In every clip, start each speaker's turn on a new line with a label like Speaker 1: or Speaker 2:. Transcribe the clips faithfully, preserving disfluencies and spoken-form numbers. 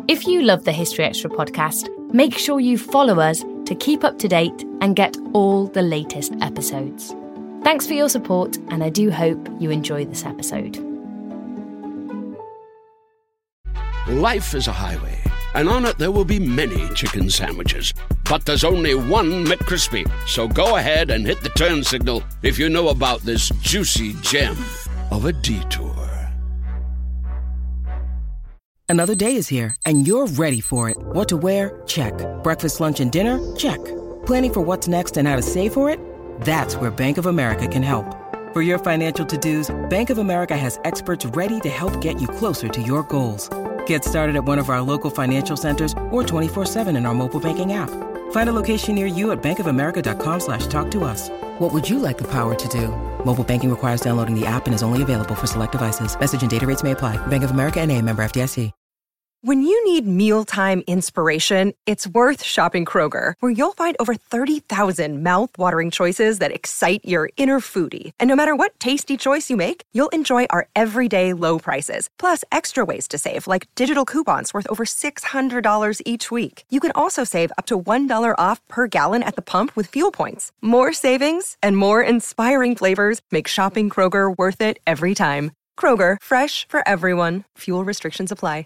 Speaker 1: If you love the History Extra podcast, make sure you follow us to keep up to date and get all the latest episodes. Thanks for your support, and I do hope you enjoy this episode.
Speaker 2: Life is a highway, and on it there will be many chicken sandwiches. But there's only one McCrispy. So go ahead and hit the turn signal if you know about this juicy gem of a detour.
Speaker 3: Another day is here, and you're ready for it. What to wear? Check. Breakfast, lunch, and dinner? Check. Planning for what's next and how to save for it? That's where Bank of America can help. For your financial to-dos, Bank of America has experts ready to help get you closer to your goals. Get started at one of our local financial centers or twenty-four seven in our mobile banking app. Find a location near you at bankofamerica.com slash talk to us. What would you like the power to do? Mobile banking requires downloading the app and is only available for select devices. Message and data rates may apply. Bank of America N A, member F D I C.
Speaker 4: When you need mealtime inspiration, it's worth shopping Kroger, where you'll find over thirty thousand mouth-watering choices that excite your inner foodie. And no matter what tasty choice you make, you'll enjoy our everyday low prices, plus extra ways to save, like digital coupons worth over six hundred dollars each week. You can also save up to one dollar off per gallon at the pump with fuel points. More savings and more inspiring flavors make shopping Kroger worth it every time. Kroger, fresh for everyone. Fuel restrictions apply.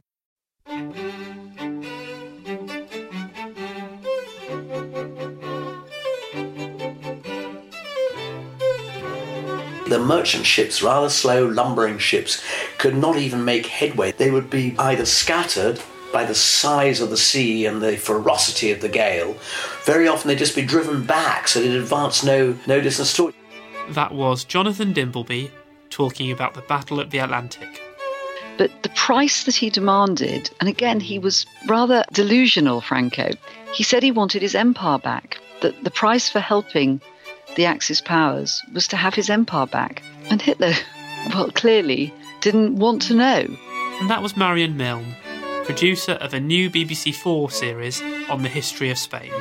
Speaker 5: The merchant ships, rather slow, lumbering ships, could not even make headway. They would be either scattered by the size of the sea and the ferocity of the gale. Very often they'd just be driven back, so they'd advance no, no distance at all.
Speaker 6: That was Jonathan Dimbleby talking about the Battle of the Atlantic.
Speaker 7: But the price that he demanded, and again, he was rather delusional, Franco. He said he wanted his empire back, that the price for helping the Axis powers was to have his empire back. And Hitler, well, clearly didn't want to know.
Speaker 6: And that was Marion Milne, producer of a new B B C Four series on the history of Spain.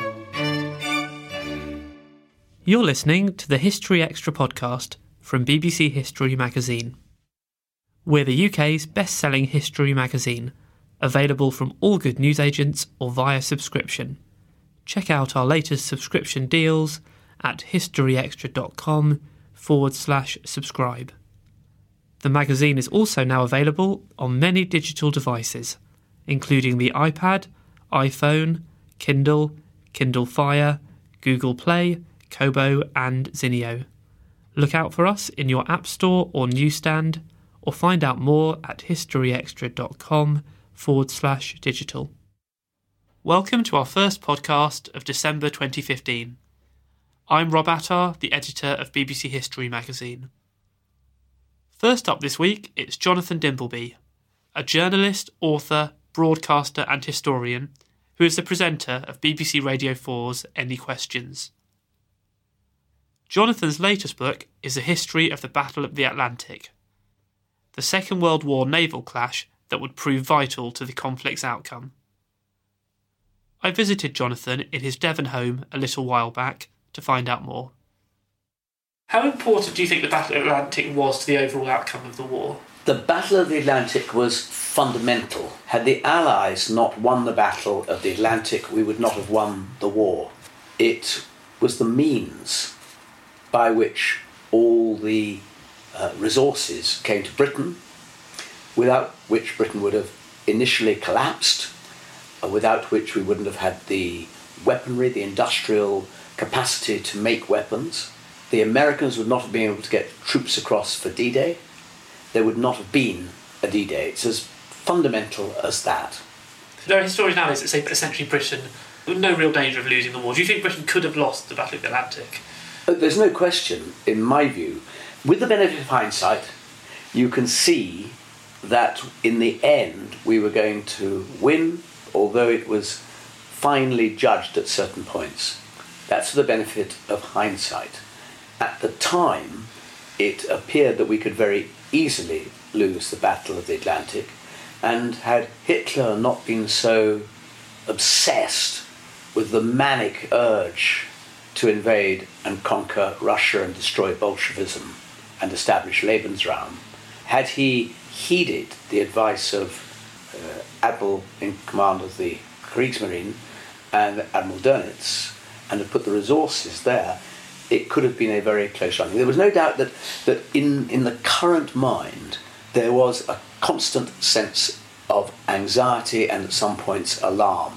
Speaker 6: You're listening to the History Extra podcast from B B C History Magazine. We're the U K's best-selling history magazine, available from all good newsagents or via subscription. Check out our latest subscription deals at historyextra.com forward slash subscribe. The magazine is also now available on many digital devices, including the iPad, iPhone, Kindle, Kindle Fire, Google Play, Kobo and Zinio. Look out for us in your App Store or newsstand, or find out more at historyextra.com forward slash digital. Welcome to our first podcast of December twenty fifteen. I'm Rob Attar, the editor of B B C History Magazine. First up this week, it's Jonathan Dimbleby, a journalist, author, broadcaster and historian who is the presenter of B B C Radio four's Any Questions. Jonathan's latest book is a history of the Battle of the Atlantic, the Second World War naval clash that would prove vital to the conflict's outcome. I visited Jonathan in his Devon home a little while back to find out more. How important do you think the Battle of the Atlantic was to the overall outcome of the war?
Speaker 5: The Battle of the Atlantic was fundamental. Had the Allies not won the Battle of the Atlantic, we would not have won the war. It was the means by which all the Uh, resources came to Britain, without which Britain would have initially collapsed, uh, without which we wouldn't have had the weaponry, the industrial capacity to make weapons. The Americans would not have been able to get troops across for D-Day. There would not have been a D-Day. It's as fundamental as that.
Speaker 6: There are historians nowadays that say that essentially Britain, with no real danger of losing the war. Do you think Britain could have lost the Battle of the Atlantic?
Speaker 5: Uh, there's no question, in my view. With the benefit of hindsight, you can see that in the end we were going to win, although it was finely judged at certain points. That's for the benefit of hindsight. At the time, it appeared that we could very easily lose the Battle of the Atlantic, and had Hitler not been so obsessed with the manic urge to invade and conquer Russia and destroy Bolshevism and establish Lebensraum, had he heeded the advice of uh, admiral in command of the Kriegsmarine and Admiral Dönitz, and had put the resources there, it could have been a very close run. There was no doubt that, that in, in the current mind, there was a constant sense of anxiety and at some points alarm.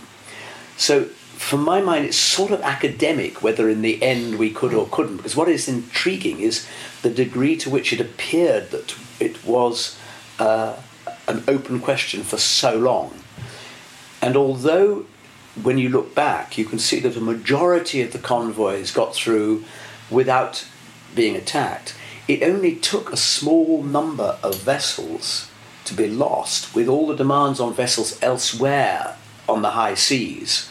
Speaker 5: So from my mind, it's sort of academic whether in the end we could or couldn't, because what is intriguing is the degree to which it appeared that it was uh, an open question for so long. And although when you look back, you can see that a majority of the convoys got through without being attacked, it only took a small number of vessels to be lost, with all the demands on vessels elsewhere on the high seas,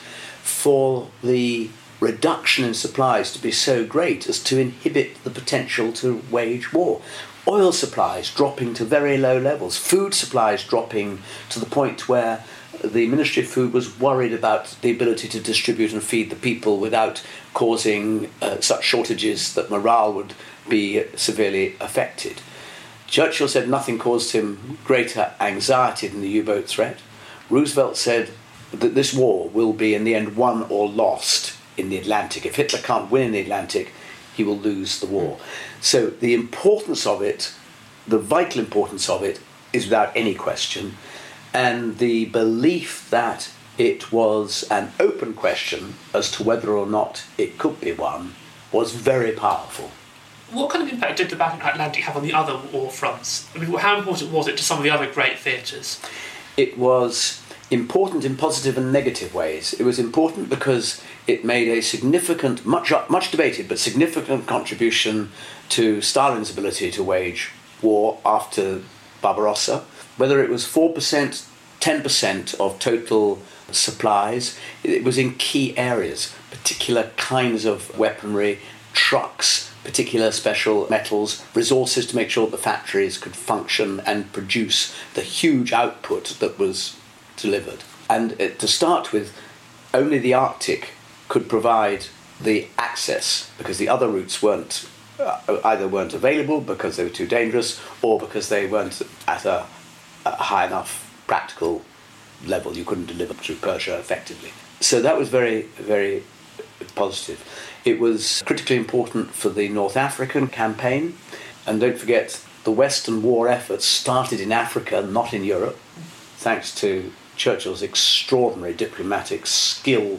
Speaker 5: for the reduction in supplies to be so great as to inhibit the potential to wage war. Oil supplies dropping to very low levels, food supplies dropping to the point where the Ministry of Food was worried about the ability to distribute and feed the people without causing uh, such shortages that morale would be severely affected. Churchill said nothing caused him greater anxiety than the U-boat threat. Roosevelt said that this war will be in the end won or lost in the Atlantic. If Hitler can't win in the Atlantic, he will lose the war. So the importance of it, the vital importance of it, is without any question. And the belief that it was an open question as to whether or not it could be won was very powerful.
Speaker 6: What kind of impact did the Battle of the Atlantic have on the other war fronts? I mean, how important was it to some of the other great theatres?
Speaker 5: It was important in positive and negative ways. It was important because it made a significant, much much debated, but significant contribution to Stalin's ability to wage war after Barbarossa. Whether it was four percent, ten percent of total supplies, it was in key areas, particular kinds of weaponry, trucks, particular special metals, resources to make sure the factories could function and produce the huge output that was delivered. And uh, to start with, only the Arctic could provide the access, because the other routes weren't uh, either weren't available because they were too dangerous, or because they weren't at a, a high enough practical level. You couldn't deliver through Persia effectively. So that was very, very positive. It was critically important for the North African campaign. And don't forget, the Western war efforts started in Africa, not in Europe, thanks to Churchill's extraordinary diplomatic skill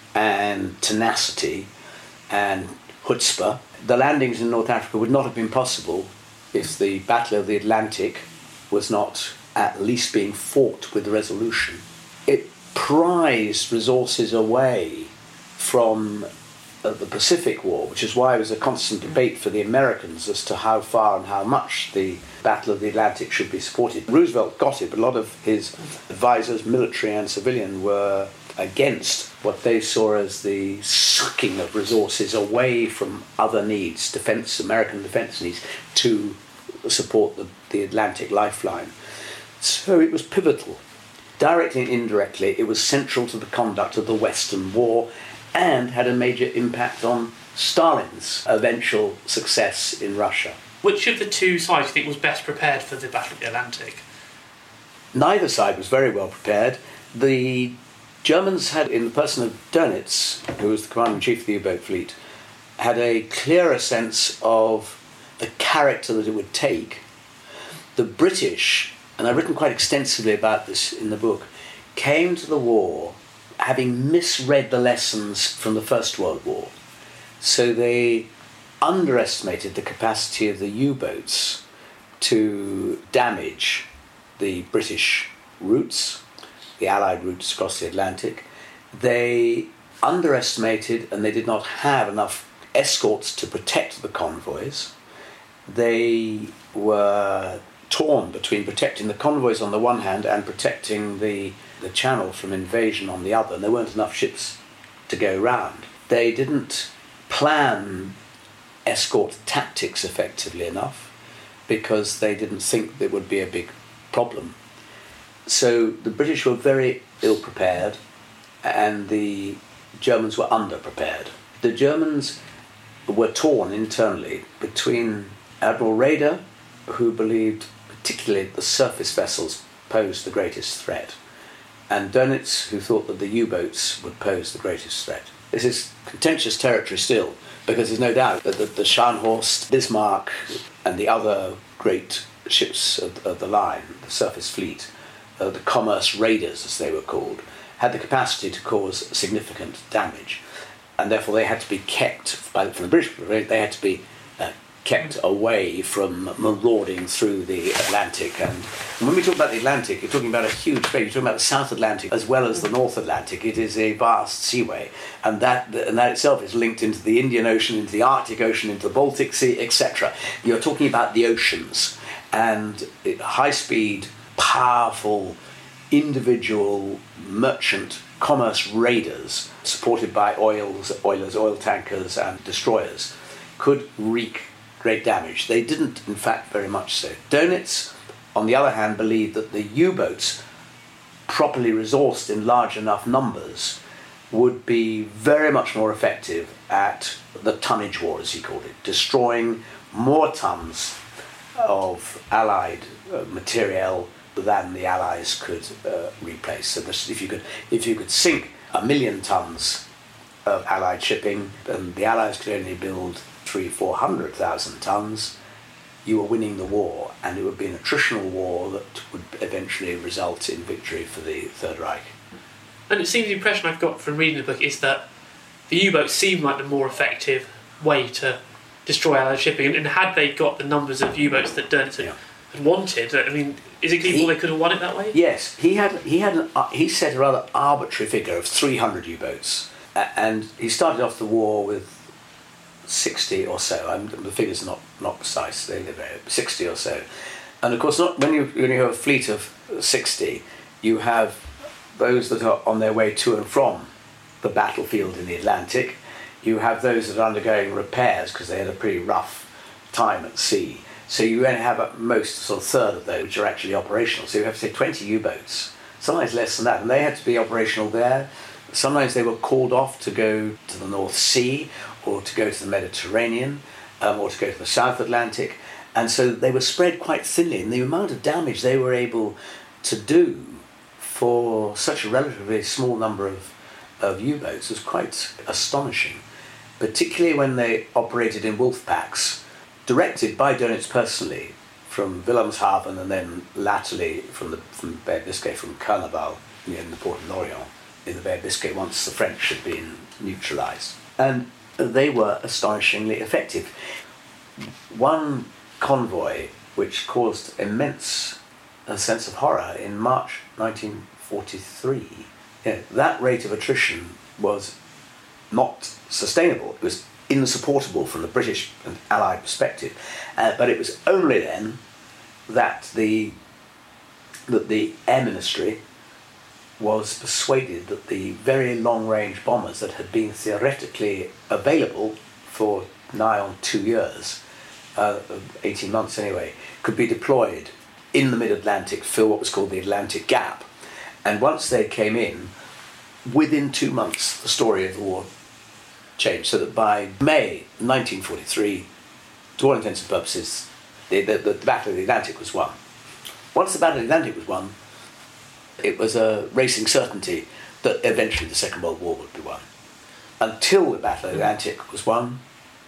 Speaker 5: and tenacity and chutzpah. The landings in North Africa would not have been possible if the Battle of the Atlantic was not at least being fought with resolution. It prized resources away from uh, the Pacific War, which is why it was a constant debate for the Americans as to how far and how much the Battle of the Atlantic should be supported. Roosevelt got it, but a lot of his advisors, military and civilian, were against what they saw as the sucking of resources away from other needs, defense, American defense needs, to support the, the Atlantic lifeline. So it was pivotal. Directly and indirectly, it was central to the conduct of the Western War and had a major impact on Stalin's eventual success in Russia.
Speaker 6: Which of the two sides do you think was best prepared for the Battle of the Atlantic?
Speaker 5: Neither side was very well prepared. The Germans had, in the person of Dönitz, who was the commander-in-chief of the U-boat fleet, had a clearer sense of the character that it would take. The British, and I've written quite extensively about this in the book, came to the war having misread the lessons from the First World War. So they underestimated the capacity of the U-boats to damage the British routes, the Allied routes across the Atlantic. They underestimated, and they did not have enough escorts to protect the convoys. They were torn between protecting the convoys on the one hand and protecting the, the channel from invasion on the other, and there weren't enough ships to go round. They didn't plan escort tactics effectively enough because they didn't think there would be a big problem. So the British were very ill-prepared and the Germans were underprepared. The Germans were torn internally between Admiral Raeder, who believed particularly the surface vessels posed the greatest threat, and Dönitz, who thought that the U-boats would pose the greatest threat. This is contentious territory still, because there's no doubt that the, the Scharnhorst, Bismarck, and the other great ships of, of the line, the surface fleet, uh, the commerce raiders, as they were called, had the capacity to cause significant damage, and therefore they had to be kept, by, from the British, they had to be uh, kept away from marauding through the Atlantic. And when we talk about the Atlantic, you're talking about a huge space. You're talking about the South Atlantic as well as the North Atlantic. It is a vast seaway, and that and that itself is linked into the Indian Ocean, into the Arctic Ocean, into the Baltic Sea, et cetera. You're talking about the oceans, and high-speed, powerful, individual merchant commerce raiders, supported by oils, oilers, oil tankers, and destroyers, could wreak great damage. They didn't, in fact, very much so. Dönitz, on the other hand, believed that the U-boats, properly resourced in large enough numbers, would be very much more effective at the tonnage war, as he called it, destroying more tons of Allied uh, materiel than the Allies could uh, replace. So this, if you could, if you could sink a million tons of Allied shipping, and the Allies could only build three, four hundred thousand tons, you were winning the war, and it would be an attritional war that would eventually result in victory for the Third Reich.
Speaker 6: And it seems the impression I've got from reading the book is that the U-boats seem like the more effective way to destroy Allied shipping, and, and had they got the numbers of U-boats that Dönitz had, yeah. had wanted, I mean, is it feasible they could have won it that way?
Speaker 5: Yes, he had. He had. An, uh, he set a rather arbitrary figure of three hundred U-boats, uh, and he started off the war with sixty or so. I'm, the figure's not not precise. They live sixty or so, and of course, not when you when you have a fleet of sixty, you have those that are on their way to and from the battlefield in the Atlantic. You have those that are undergoing repairs because they had a pretty rough time at sea. So you only have at most a sort of third of those which are actually operational. So you have, say, twenty U-boats, sometimes less than that, and they had to be operational there. Sometimes they were called off to go to the North Sea, or to go to the Mediterranean, um, or to go to the South Atlantic, and so they were spread quite thinly, and the amount of damage they were able to do for such a relatively small number of, of U-boats was quite astonishing, particularly when they operated in wolf packs, directed by Dönitz personally from Wilhelmshaven, and then latterly from the from the Bay of Biscay, from Carnival in the port of Lorient in the Bay of Biscay, once the French had been neutralised. And they were astonishingly effective. One convoy which caused immense a sense of horror in March nineteen forty-three, you know, that rate of attrition was not sustainable. It was insupportable from the British and Allied perspective, uh, but it was only then that the that the Air Ministry was persuaded that the very long-range bombers that had been theoretically available for nigh on two years, uh, eighteen months anyway, could be deployed in the mid-Atlantic, fill what was called the Atlantic Gap. And once they came in, within two months, the story of the war changed, so that by May nineteen forty-three, to all intents and purposes, the, the, the Battle of the Atlantic was won. Once the Battle of the Atlantic was won, it was a racing certainty that eventually the Second World War would be won. Until the Battle of the Atlantic was won,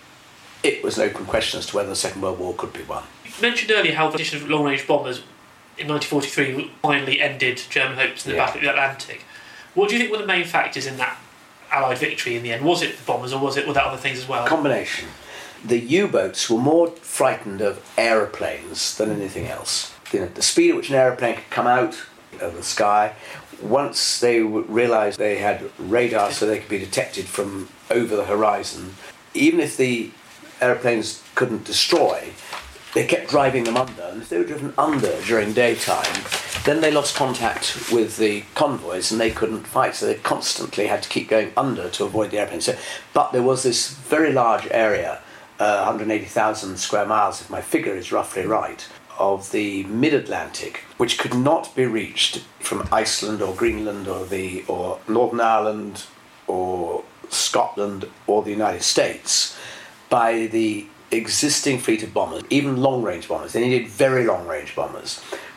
Speaker 5: it was an open question as to whether the Second World War could be won.
Speaker 6: You mentioned earlier how the addition of long-range bombers in nineteen forty-three finally ended German hopes in the yeah. Battle of the Atlantic. What do you think were the main factors in that Allied victory in the end? Was it the bombers, or was it were there other things as well?
Speaker 5: A combination. The U-boats were more frightened of aeroplanes than anything else. You know, the speed at which an aeroplane could come out of the sky, once they realised they had radar so they could be detected from over the horizon, even if the aeroplanes couldn't destroy, they kept driving them under, and if they were driven under during daytime, then they lost contact with the convoys and they couldn't fight, so they constantly had to keep going under to avoid the airplanes. So, but there was this very large area, uh, one hundred eighty thousand square miles, if my figure is roughly right, of the mid-Atlantic, which could not be reached from Iceland or Greenland or the or Northern Ireland or Scotland or the United States by the existing fleet of bombers, even long-range bombers. They needed very long-range bombers,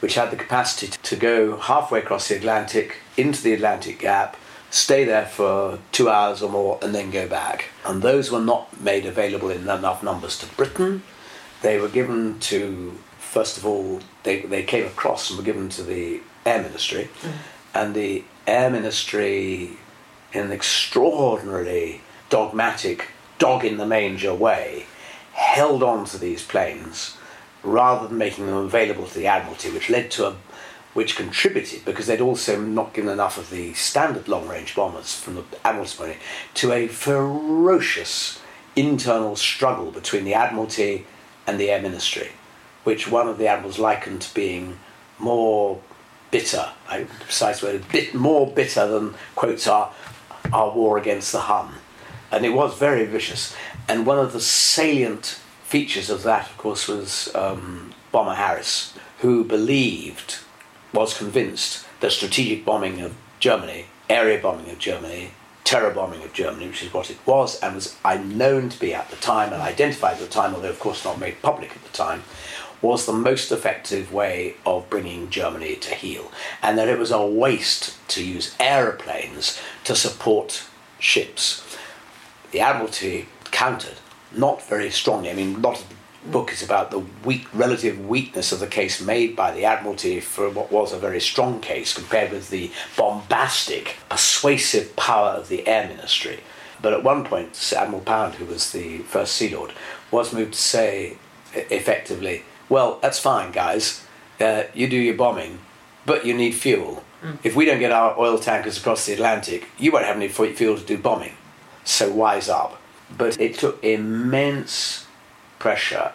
Speaker 5: which had the capacity to go halfway across the Atlantic into the Atlantic Gap, stay there for two hours or more, and then go back. And those were not made available in enough numbers to Britain. They were given to, first of all, they, they came across and were given to the Air Ministry. Mm. And the Air Ministry, in an extraordinarily dogmatic, dog-in-the-manger way, held on to these planes rather than making them available to the Admiralty, which led to a, which contributed, because they'd also not given enough of the standard long-range bombers from the Admiralty's point of view, to a ferocious internal struggle between the Admiralty and the Air Ministry, which one of the admirals likened to being more bitter, I precise word, a bit more bitter than, quotes, our, our war against the Hun. And it was very vicious. And one of the salient features of that, of course, was um, Bomber Harris, who believed, was convinced, that strategic bombing of Germany, area bombing of Germany, terror bombing of Germany, which is what it was, and was known to be at the time, and identified at the time, although of course not made public at the time, was the most effective way of bringing Germany to heel, and that it was a waste to use aeroplanes to support ships. The Admiralty countered, not very strongly. I mean, a lot of the book is about the weak, relative weakness of the case made by the Admiralty for what was a very strong case compared with the bombastic, persuasive power of the Air Ministry. But at one point, Sir Admiral Pound, who was the first Sea Lord, was moved to say, effectively, well, that's fine, guys, uh, you do your bombing, but you need fuel. Mm. If we don't get our oil tankers across the Atlantic, you won't have any fuel to do bombing. So wise up. But it took immense pressure,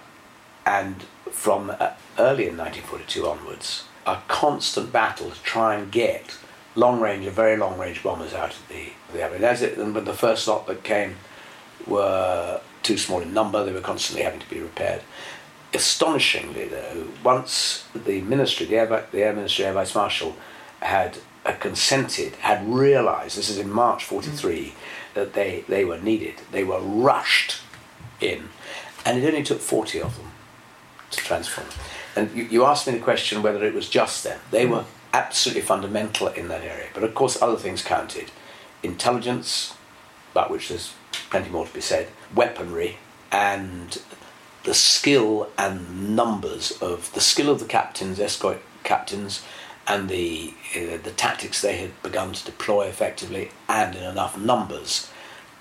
Speaker 5: and from uh, early in nineteen forty-two onwards, a constant battle to try and get long-range and very long-range bombers out of the the area. As it, but the first lot that came were too small in number; they were constantly having to be repaired. Astonishingly, though, once the ministry, the Air, the Air Ministry, Air Vice Marshal, had uh, consented, had realised, this is in March forty-three, mm. that they, they were needed. They were rushed in, and it only took forty of them to transform. And you, you asked me the question whether it was just them. They mm. were absolutely fundamental in that area. But of course, other things counted. Intelligence, about which there's plenty more to be said, weaponry, and the skill and numbers of the skill of the captains, escort captains, and the uh, the tactics they had begun to deploy effectively and in enough numbers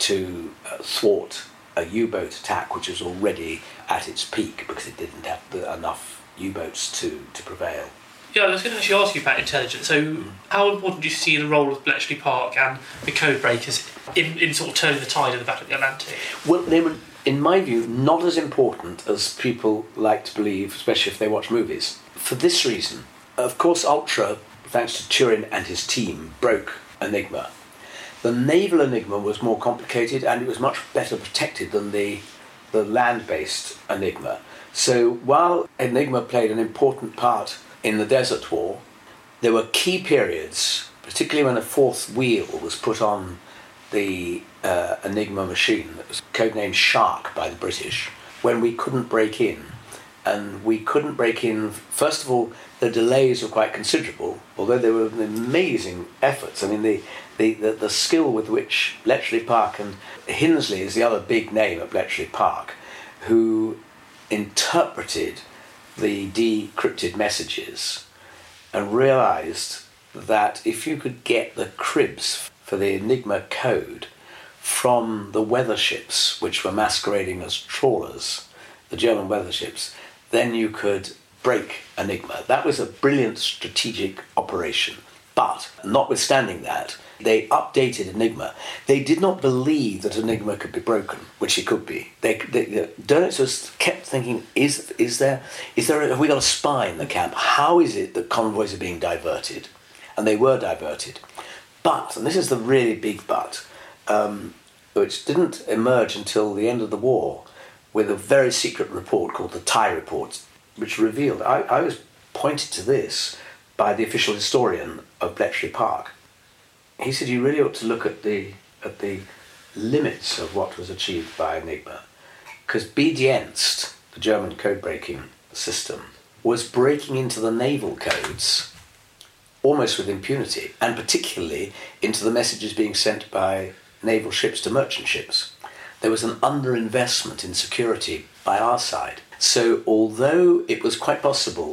Speaker 5: to uh, thwart a U-boat attack, which was already at its peak because it didn't have the, enough U-boats to, to prevail.
Speaker 6: Yeah, I was going to actually ask you about intelligence. So, mm. how important do you see the role of Bletchley Park and the code breakers in, in sort of turning the tide of the Battle of the Atlantic?
Speaker 5: Well, they were, in my view, not as important as people like to believe, especially if they watch movies. For this reason, of course, Ultra, thanks to Turin and his team, broke Enigma. The naval Enigma was more complicated and it was much better protected than the, the land-based Enigma. So while Enigma played an important part in the Desert War, there were key periods, particularly when a fourth wheel was put on the uh, Enigma machine that was codenamed Shark by the British, when we couldn't break in. And we couldn't break in, first of all, the delays were quite considerable, although there were amazing efforts. I mean, the, the, the, the skill with which Bletchley Park, and Hinsley is the other big name at Bletchley Park, who interpreted the decrypted messages and realised that if you could get the cribs for the Enigma code from the weather ships, which were masquerading as trawlers, the German weather ships, then you could break Enigma. That was a brilliant strategic operation. But, notwithstanding that, they updated Enigma. They did not believe that Enigma could be broken, which it could be. They, they, the Dönitz was kept thinking, is, is there, is there, a, have we got a spy in the camp? How is it that convoys are being diverted? And they were diverted. But, and this is the really big but, um, which didn't emerge until the end of the war, with a very secret report called the Thai Report, which revealed, I, I was pointed to this by the official historian of Bletchley Park. He said you really ought to look at the at the limits of what was achieved by Enigma, because Bedienst, the German code-breaking system, was breaking into the naval codes almost with impunity, and particularly into the messages being sent by naval ships to merchant ships. There was an underinvestment in security by our side. So although it was quite possible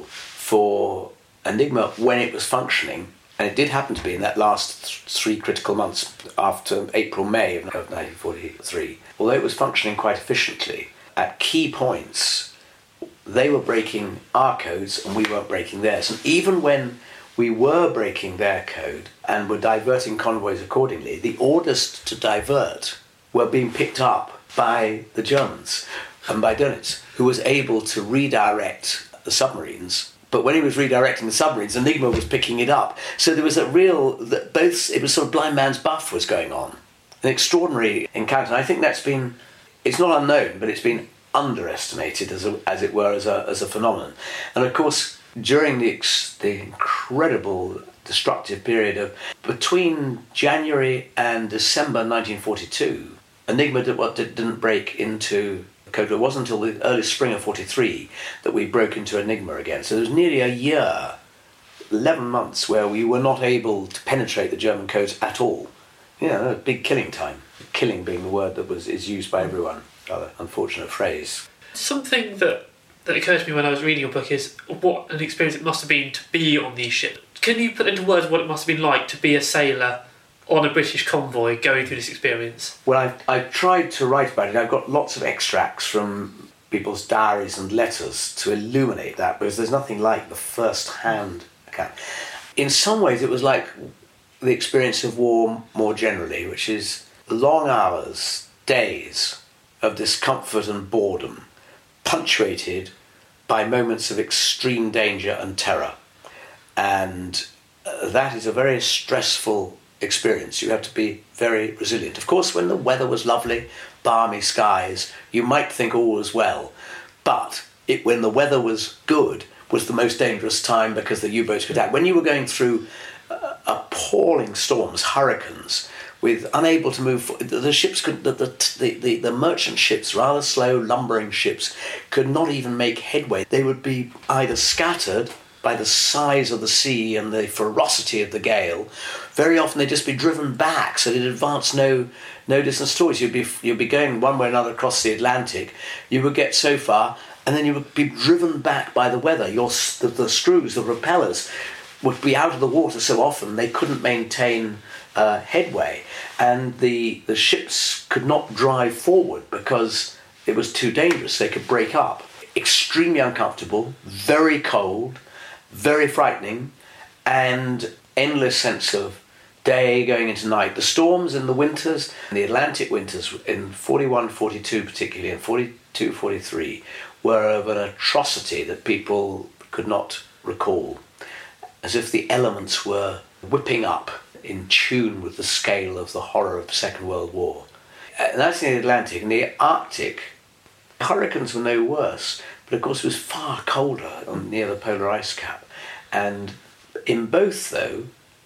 Speaker 5: for Enigma, when it was functioning, and it did happen to be in that last th- three critical months after April, May of nineteen forty-three, although it was functioning quite efficiently, at key points, they were breaking our codes and we weren't breaking theirs. And even when we were breaking their code and were diverting convoys accordingly, the orders to divert were being picked up by the Germans and by Dönitz, who was able to redirect the submarines. But when he was redirecting the submarines, Enigma was picking it up. So there was a real, both, it was sort of blind man's buff was going on. An extraordinary encounter. And I think that's been, it's not unknown, but it's been underestimated, as a, as it were, as a, as a phenomenon. And of course, during the, ex, the incredible destructive period of between January and December nineteen forty-two, Enigma did, what, did, didn't break into code. It wasn't until the early spring of forty-three that we broke into Enigma again. So there was nearly a year, eleven months, where we were not able to penetrate the German codes at all. You know, a big killing time. Killing being the word that was is used by everyone. Rather unfortunate phrase.
Speaker 6: Something that, that occurred to me when I was reading your book is what an experience it must have been to be on these ships. Can you put into words what it must have been like to be a sailor on a British convoy going through this experience? Well,
Speaker 5: I've, I've tried to write about it. I've got lots of extracts from people's diaries and letters to illuminate that, because there's nothing like the first-hand account. In some ways, it was like the experience of war more generally, which is long hours, days of discomfort and boredom, punctuated by moments of extreme danger and terror. And uh, that is a very stressful experience. You have to be very resilient. Of course, when the weather was lovely, balmy skies, you might think all was well. But it, when the weather was good, was the most dangerous time because the U-boats could attack. When you were going through uh, appalling storms, hurricanes, with unable to move, the, the ships could, the, the, the, the merchant ships, rather slow, lumbering ships, could not even make headway. They would be either scattered by the size of the sea and the ferocity of the gale. Very often they'd just be driven back, so they'd advance no no distance at all. You'd be, you'd be going one way or another across the Atlantic, you would get so far, and then you would be driven back by the weather. Your, the, the screws, the propellers, would be out of the water so often they couldn't maintain uh, headway, and the, the ships could not drive forward because it was too dangerous. They could break up. Extremely uncomfortable, very cold, very frightening, and endless sense of day going into night. The storms in the winters, the Atlantic winters in forty-one forty-two particularly, and forty-two forty-three, were of an atrocity that people could not recall, as if the elements were whipping up in tune with the scale of the horror of the Second World War. And that's in the Atlantic. In the Arctic, hurricanes were no worse, but of course it was far colder near the polar ice cap. And in both, though,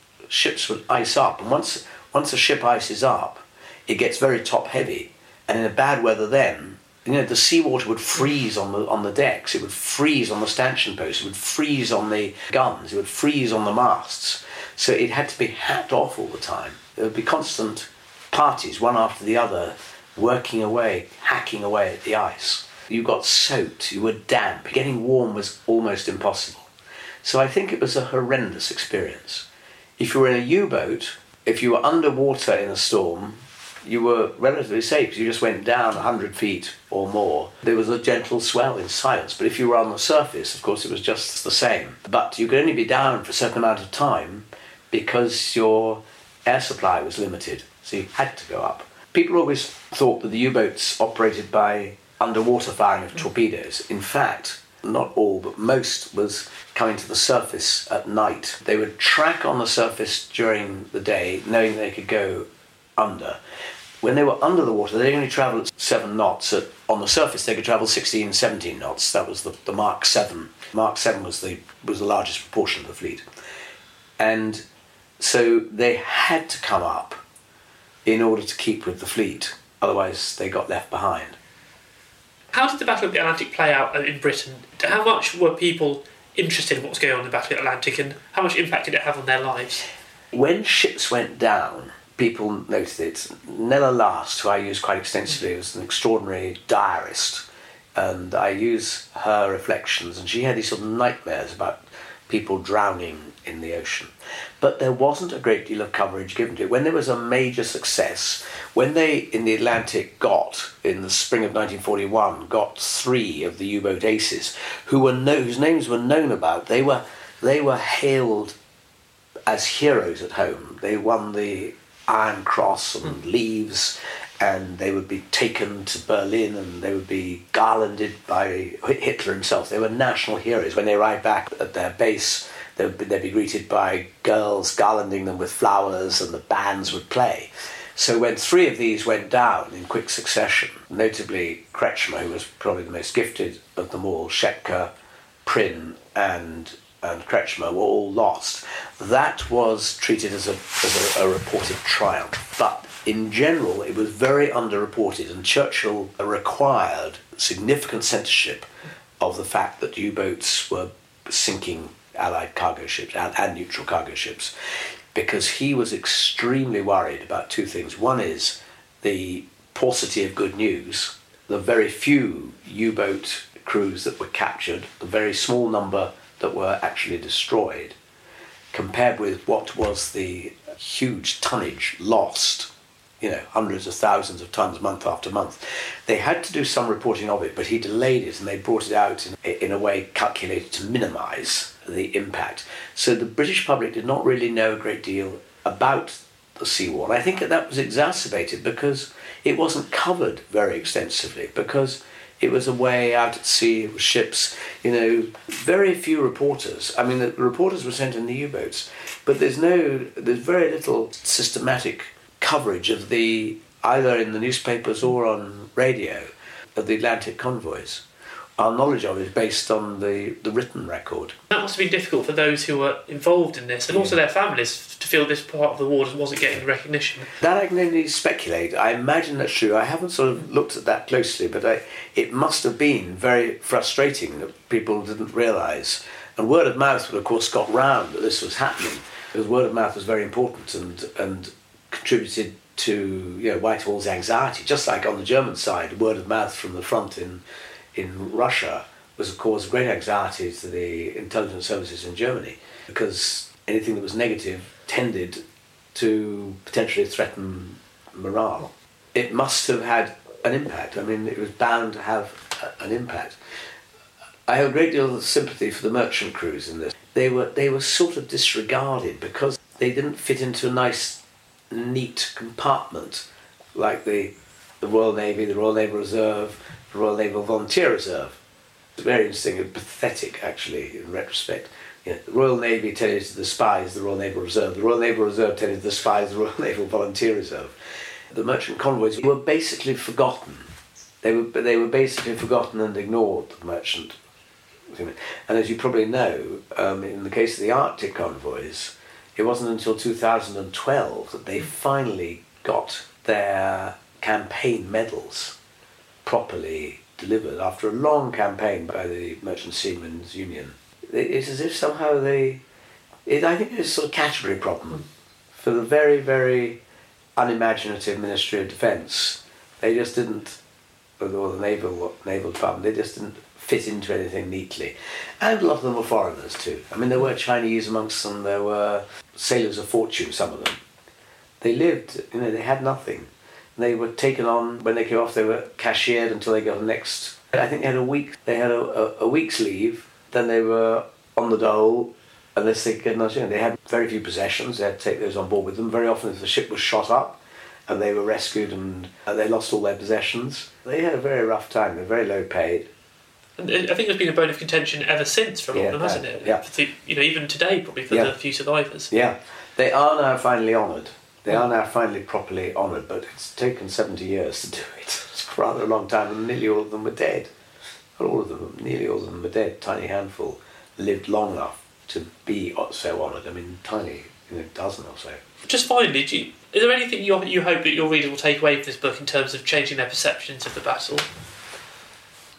Speaker 5: ships would ice up. And once once a ship ices up, it gets very top-heavy. And in a bad weather then, you know, the seawater would freeze on the on the decks. It would freeze on the stanchion posts. It would freeze on the guns. It would freeze on the masts. So it had to be hacked off all the time. There would be constant parties, one after the other, working away, hacking away at the ice. You got soaked. You were damp. Getting warm was almost impossible. So I think it was a horrendous experience. If you were in a U-boat, if you were underwater in a storm, you were relatively safe. You just went down one hundred feet or more. There was a gentle swell in silence. But if you were on the surface, of course, it was just the same. But you could only be down for a certain amount of time because your air supply was limited. So you had to go up. People always thought that the U-boats operated by underwater firing of torpedoes. In fact, not all, but most was coming to the surface at night. They would track on the surface during the day, knowing they could go under. When they were under the water, they only travelled at seven knots. At, on the surface, they could travel sixteen, seventeen knots. That was the, the Mark seven. Mark seven was the was the largest proportion of the fleet. And so they had to come up in order to keep with the fleet. Otherwise, they got left behind.
Speaker 6: How did the Battle of the Atlantic play out in Britain? How much were people interested in what was going on in the Battle of the Atlantic, and how much impact did it have on their lives?
Speaker 5: When ships went down, people noticed it. Nella Last, who I use quite extensively, was an extraordinary diarist, and I use her reflections, and she had these sort of nightmares about people drowning in the ocean. But there wasn't a great deal of coverage given to it. When there was a major success, when they, in the Atlantic, got, in the spring of nineteen forty-one, got three of the U-boat aces, who were no, whose names were known about, they were, they were hailed as heroes at home. They won the Iron Cross and Leaves, and they would be taken to Berlin and they would be garlanded by Hitler himself. They were national heroes. When they arrived back at their base, they would be, they'd be greeted by girls garlanding them with flowers, and the bands would play. So when three of these went down in quick succession, notably Kretschmer, who was probably the most gifted of them all, Schepke, Prynne and and Kretschmer were all lost, that was treated as a, as a, a reported triumph. But in general, it was very underreported, and Churchill required significant censorship of the fact that U-boats were sinking Allied cargo ships and, and neutral cargo ships, because he was extremely worried about two things. One is the paucity of good news, the very few U-boat crews that were captured, the very small number that were actually destroyed, compared with what was the huge tonnage lost, you know, hundreds of thousands of tons month after month. They had to do some reporting of it, but he delayed it, and they brought it out in, in a way calculated to minimise the impact. So the British public did not really know a great deal about the sea war. And I think that that was exacerbated because it wasn't covered very extensively, because it was away out at sea with ships, you know, very few reporters. I mean, the reporters were sent in the U-boats, but there's no, there's very little systematic coverage of the, either in the newspapers or on radio, of the Atlantic convoys. Our knowledge of it is based on the, the written record.
Speaker 6: That must have been difficult for those who were involved in this, and also their families, to feel this part of the war wasn't getting the recognition.
Speaker 5: That I can only speculate. I imagine that's true. I haven't sort of looked at that closely, but I, it must have been very frustrating that people didn't realise. And word of mouth, of course, got round that this was happening, because word of mouth was very important and and contributed to, you know, Whitehall's anxiety. Just like on the German side, word of mouth from the front in in Russia was, of course, great anxiety to the intelligence services in Germany, because anything that was negative tended to potentially threaten morale. It must have had an impact. I mean, it was bound to have a, an impact. I have a great deal of sympathy for the merchant crews in this. They were they were sort of disregarded because they didn't fit into a nice, neat compartment like the the Royal Navy, the Royal Naval Reserve, the Royal Naval Volunteer Reserve. It's very interesting and pathetic, actually, in retrospect. You know, the Royal Navy tended to despise the Royal Naval Reserve. The Royal Naval Reserve tended to despise the Royal Naval Volunteer Reserve. The merchant convoys were basically forgotten. They were they were basically forgotten and ignored, the merchant. And as you probably know, um, in the case of the Arctic convoys, it wasn't until two thousand twelve that they finally got their campaign medals properly delivered after a long campaign by the Merchant Seamen's Union. It's as if somehow they... It, I think it's a sort of category problem for the very, very unimaginative Ministry of Defence. They just didn't, or the Naval, Naval Department, they just didn't fit into anything neatly. And a lot of them were foreigners too. I mean, there were Chinese amongst them, there were sailors of fortune, some of them. They lived, you know, they had nothing. They were taken on, when they came off, they were cashiered until they got the next. I think they had a week, they had a, a, a week's leave, then they were on the dole, unless they could not, you know, they had very few possessions, they had to take those on board with them. Very often if the ship was shot up and they were rescued and uh, they lost all their possessions, they had a very rough time, they were very low paid.
Speaker 6: And I think there's been a bone of contention ever since for a lot
Speaker 5: yeah,
Speaker 6: of them, hasn't it?
Speaker 5: Yeah.
Speaker 6: The, you know, even today, probably, for
Speaker 5: yeah.
Speaker 6: the few survivors.
Speaker 5: Yeah, they are now finally honoured. They are now finally properly honoured, but it's taken seventy years to do it. It's rather a long time, and nearly all of them were dead. Not all of them, nearly all of them were dead. Tiny handful lived long enough to be so honoured. I mean, tiny, you know, dozen or so.
Speaker 6: Just finally, do you, is there anything you you hope that your readers will take away from this book in terms of changing their perceptions of the battle?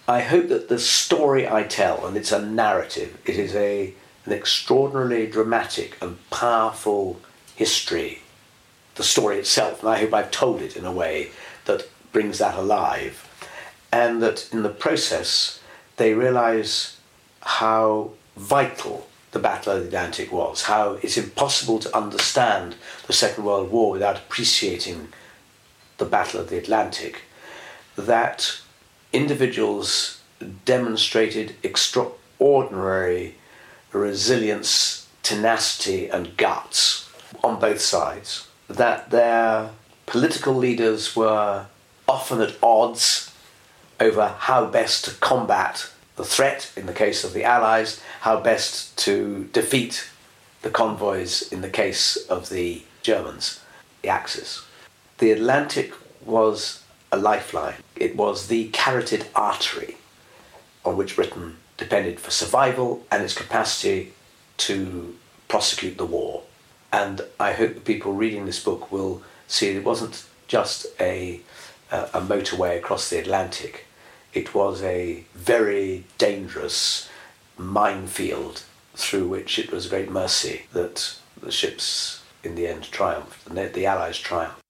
Speaker 5: I hope that the story I tell, and it's a narrative, it is a an extraordinarily dramatic and powerful history, the story itself, and I hope I've told it in a way that brings that alive, and that in the process they realise how vital the Battle of the Atlantic was, how it's impossible to understand the Second World War without appreciating the Battle of the Atlantic, that individuals demonstrated extraordinary resilience, tenacity and guts on both sides, that their political leaders were often at odds over how best to combat the threat in the case of the Allies, how best to defeat the convoys in the case of the Germans, the Axis. The Atlantic was a lifeline. It was the carotid artery on which Britain depended for survival and its capacity to prosecute the war. And I hope the people reading this book will see it wasn't just a, a, a motorway across the Atlantic. It was a very dangerous minefield through which it was a great mercy that the ships in the end triumphed, the, the Allies triumphed.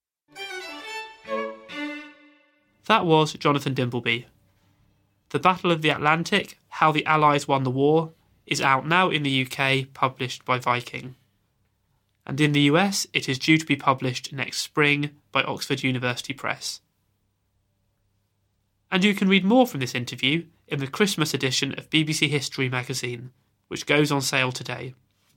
Speaker 6: That was Jonathan Dimbleby. The Battle of the Atlantic, How the Allies Won the War, is out now in the U K, published by Viking. And in the U S, it is due to be published next spring by Oxford University Press. And you can read more from this interview in the Christmas edition of B B C History magazine, which goes on sale today.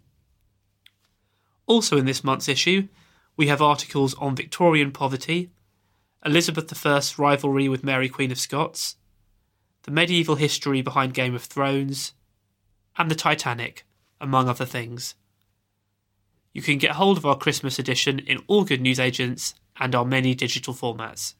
Speaker 6: Also in this month's issue, we have articles on Victorian poverty, Elizabeth the First's rivalry with Mary Queen of Scots, the medieval history behind Game of Thrones, and the Titanic, among other things. You can get hold of our Christmas edition in all good newsagents and our many digital formats.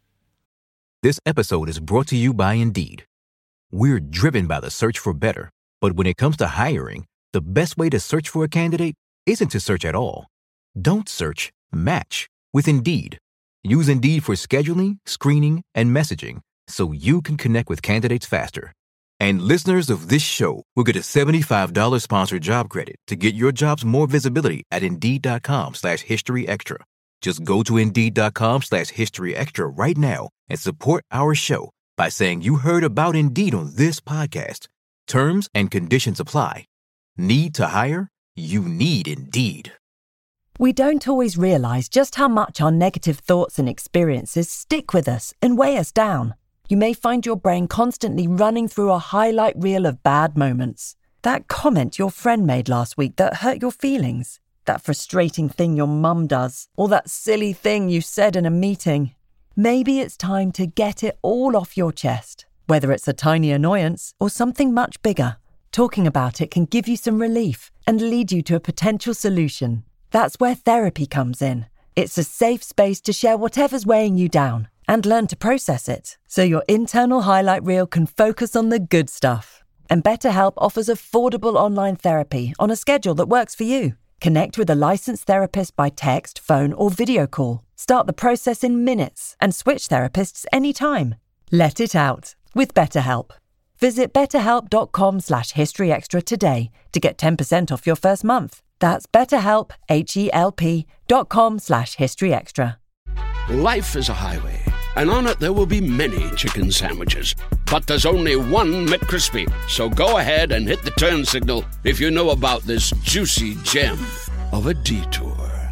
Speaker 8: This episode is brought to you by Indeed. We're driven by the search for better, but when it comes to hiring, the best way to search for a candidate isn't to search at all. Don't search, match with Indeed. Use Indeed for scheduling, screening, and messaging so you can connect with candidates faster. And listeners of this show will get a seventy-five dollars sponsored job credit to get your jobs more visibility at Indeed.com slash History Extra. Just go to Indeed.com slash History Extra right now and support our show by saying you heard about Indeed on this podcast. Terms and conditions apply. Need to hire? You need Indeed.
Speaker 9: We don't always realise just how much our negative thoughts and experiences stick with us and weigh us down. You may find your brain constantly running through a highlight reel of bad moments. That comment your friend made last week that hurt your feelings. That frustrating thing your mum does. Or that silly thing you said in a meeting. Maybe it's time to get it all off your chest. Whether it's a tiny annoyance or something much bigger, talking about it can give you some relief and lead you to a potential solution. That's where therapy comes in. It's a safe space to share whatever's weighing you down and learn to process it, so your internal highlight reel can focus on the good stuff. And BetterHelp offers affordable online therapy on a schedule that works for you. Connect with a licensed therapist by text, phone, or video call. Start the process in minutes and switch therapists anytime. Let it out with BetterHelp. Visit betterhelp.com slash history extra today to get ten percent off your first month. That's betterhelp, H-E-L-P dot com slash history extra.
Speaker 2: Life is a highway, and on it there will be many chicken sandwiches. But there's only one McCrispy. So go ahead and hit the turn signal if you know about this juicy gem of a detour.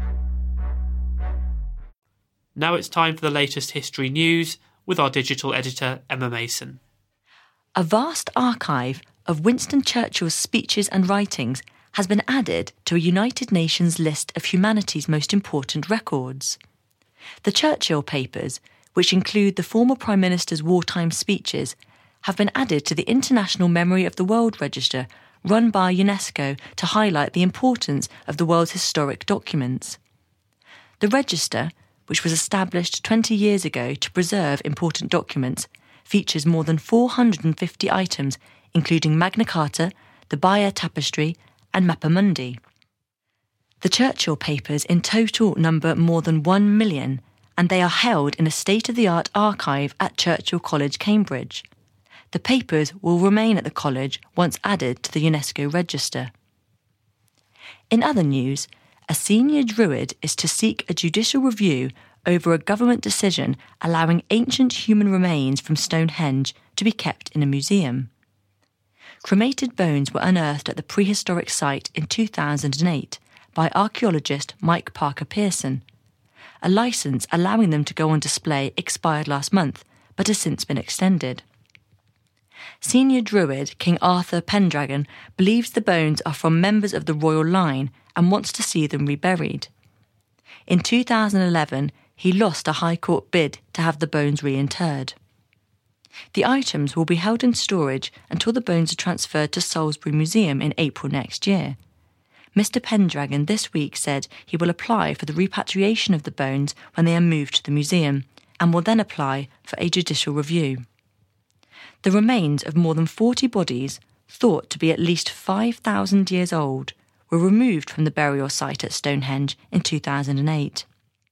Speaker 6: Now it's time for the latest history news with our digital editor, Emma Mason.
Speaker 1: A vast archive of Winston Churchill's speeches and writings has been added to a United Nations list of humanity's most important records. The Churchill Papers, which include the former Prime Minister's wartime speeches, have been added to the International Memory of the World Register, run by UNESCO to highlight the importance of the world's historic documents. The register, which was established twenty years ago to preserve important documents, features more than four hundred fifty items, including Magna Carta, the Bayeux Tapestry, and Mappa Mundi. The Churchill Papers in total number more than one million, and they are held in a state-of-the-art archive at Churchill College, Cambridge. The papers will remain at the college once added to the UNESCO register. In other news, a senior Druid is to seek a judicial review over a government decision allowing ancient human remains from Stonehenge to be kept in a museum. Cremated bones were unearthed at the prehistoric site in two thousand eight by archaeologist Mike Parker Pearson. A licence allowing them to go on display expired last month, but has since been extended. Senior Druid King Arthur Pendragon believes the bones are from members of the royal line and wants to see them reburied. In two thousand eleven, he lost a High Court bid to have the bones reinterred. The items will be held in storage until the bones are transferred to Salisbury Museum in April next year. Mister Pendragon this week said he will apply for the repatriation of the bones when they are moved to the museum, and will then apply for a judicial review. The remains of more than forty bodies, thought to be at least five thousand years old, were removed from the burial site at Stonehenge in two thousand eight.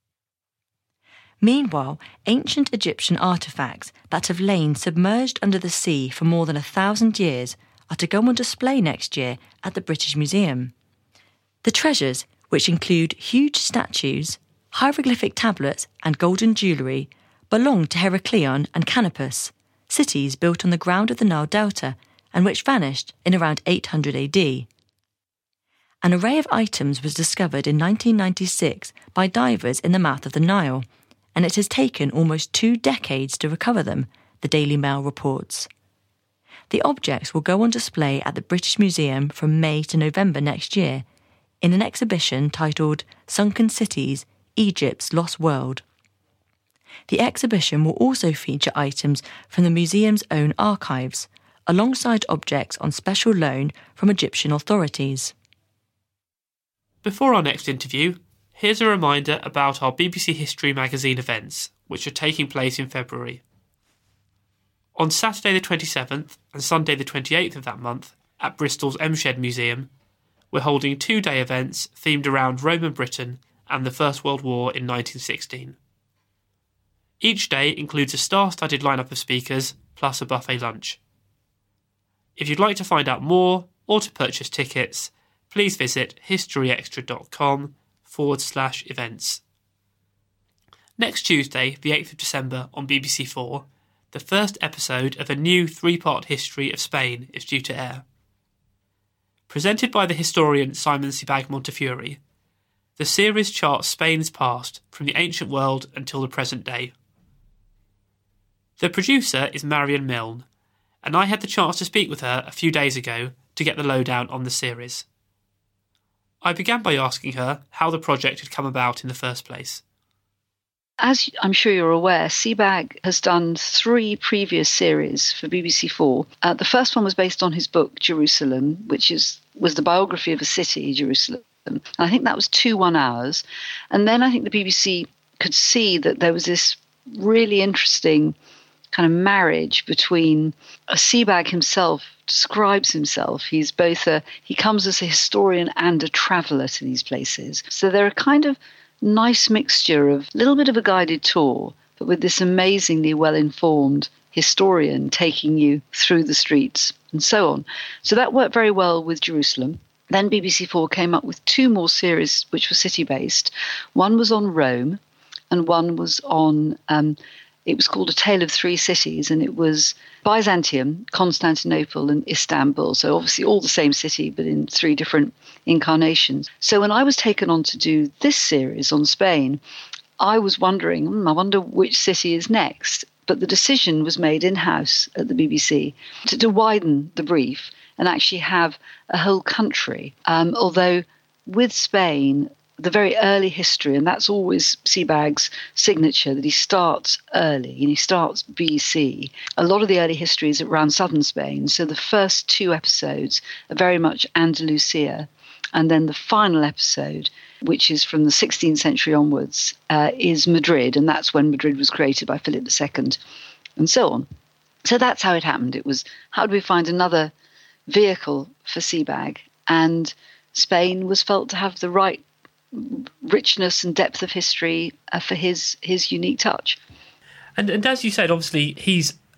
Speaker 1: Meanwhile, ancient Egyptian artefacts that have lain submerged under the sea for more than a thousand years are to go on display next year at the British Museum. The treasures, which include huge statues, hieroglyphic tablets and golden jewellery, belong to Heracleion and Canopus, cities built on the ground of the Nile Delta and which vanished in around eight hundred A D. An array of items was discovered in nineteen ninety-six by divers in the mouth of the Nile, and it has taken almost two decades to recover them, the Daily Mail reports. The objects will go on display at the British Museum from May to November next year in an exhibition titled Sunken Cities, Egypt's Lost World. The exhibition will also feature items from the museum's own archives, alongside objects on special loan from Egyptian authorities.
Speaker 6: Before our next interview, here's a reminder about our B B C History magazine events, which are taking place in February. On Saturday the twenty-seventh and Sunday the twenty-eighth of that month, at Bristol's Emshed Museum, we're holding two-day events themed around Roman Britain and the First World War in nineteen sixteen. Each day includes a star-studded lineup of speakers, plus a buffet lunch. If you'd like to find out more, or to purchase tickets, please visit historyextra.com forward slash events. Next Tuesday, the eighth of December on B B C four, the first episode of a new three-part history of Spain is due to air. Presented by the historian Simon Sebag Montefiore, the series charts Spain's past from the ancient world until the present day. The producer is Marion Milne, and I had the chance to speak with her a few days ago to get the lowdown on the series. I began by asking her how the project had come about in the first place.
Speaker 7: As I'm sure you're aware, Sebag has done three previous series for B B C four. Uh, the first one was based on his book, Jerusalem, which is was the biography of a city, Jerusalem. And I think that was two one-hours. And then I think the B B C could see that there was this really interesting kind of marriage between uh, Sebag himself describes himself. He's both a, he comes as a historian and a traveller to these places. So they're a kind of nice mixture of a little bit of a guided tour, but with this amazingly well-informed historian taking you through the streets and so on. So that worked very well with Jerusalem. Then B B C four came up with two more series which were city-based. One was on Rome and one was on, um, it was called A Tale of Three Cities, and it was Byzantium, Constantinople and Istanbul. So obviously all the same city, but in three different incarnations. So when I was taken on to do this series on Spain, I was wondering, hmm, I wonder which city is next. But the decision was made in-house at the B B C to, to widen the brief and actually have a whole country. Um, although with Spain, the very early history, and that's always Sebag's signature, that he starts early, and he starts B C. A lot of the early history is around southern Spain, so the first two episodes are very much Andalusia, and then the final episode, which is from the sixteenth century onwards, uh, is Madrid, and that's when Madrid was created by Philip the Second, and so on. So that's how it happened. It was, how do we find another vehicle for Sebag? And Spain was felt to have the right richness and depth of history uh, for his his unique touch.
Speaker 6: And and as you said, obviously he's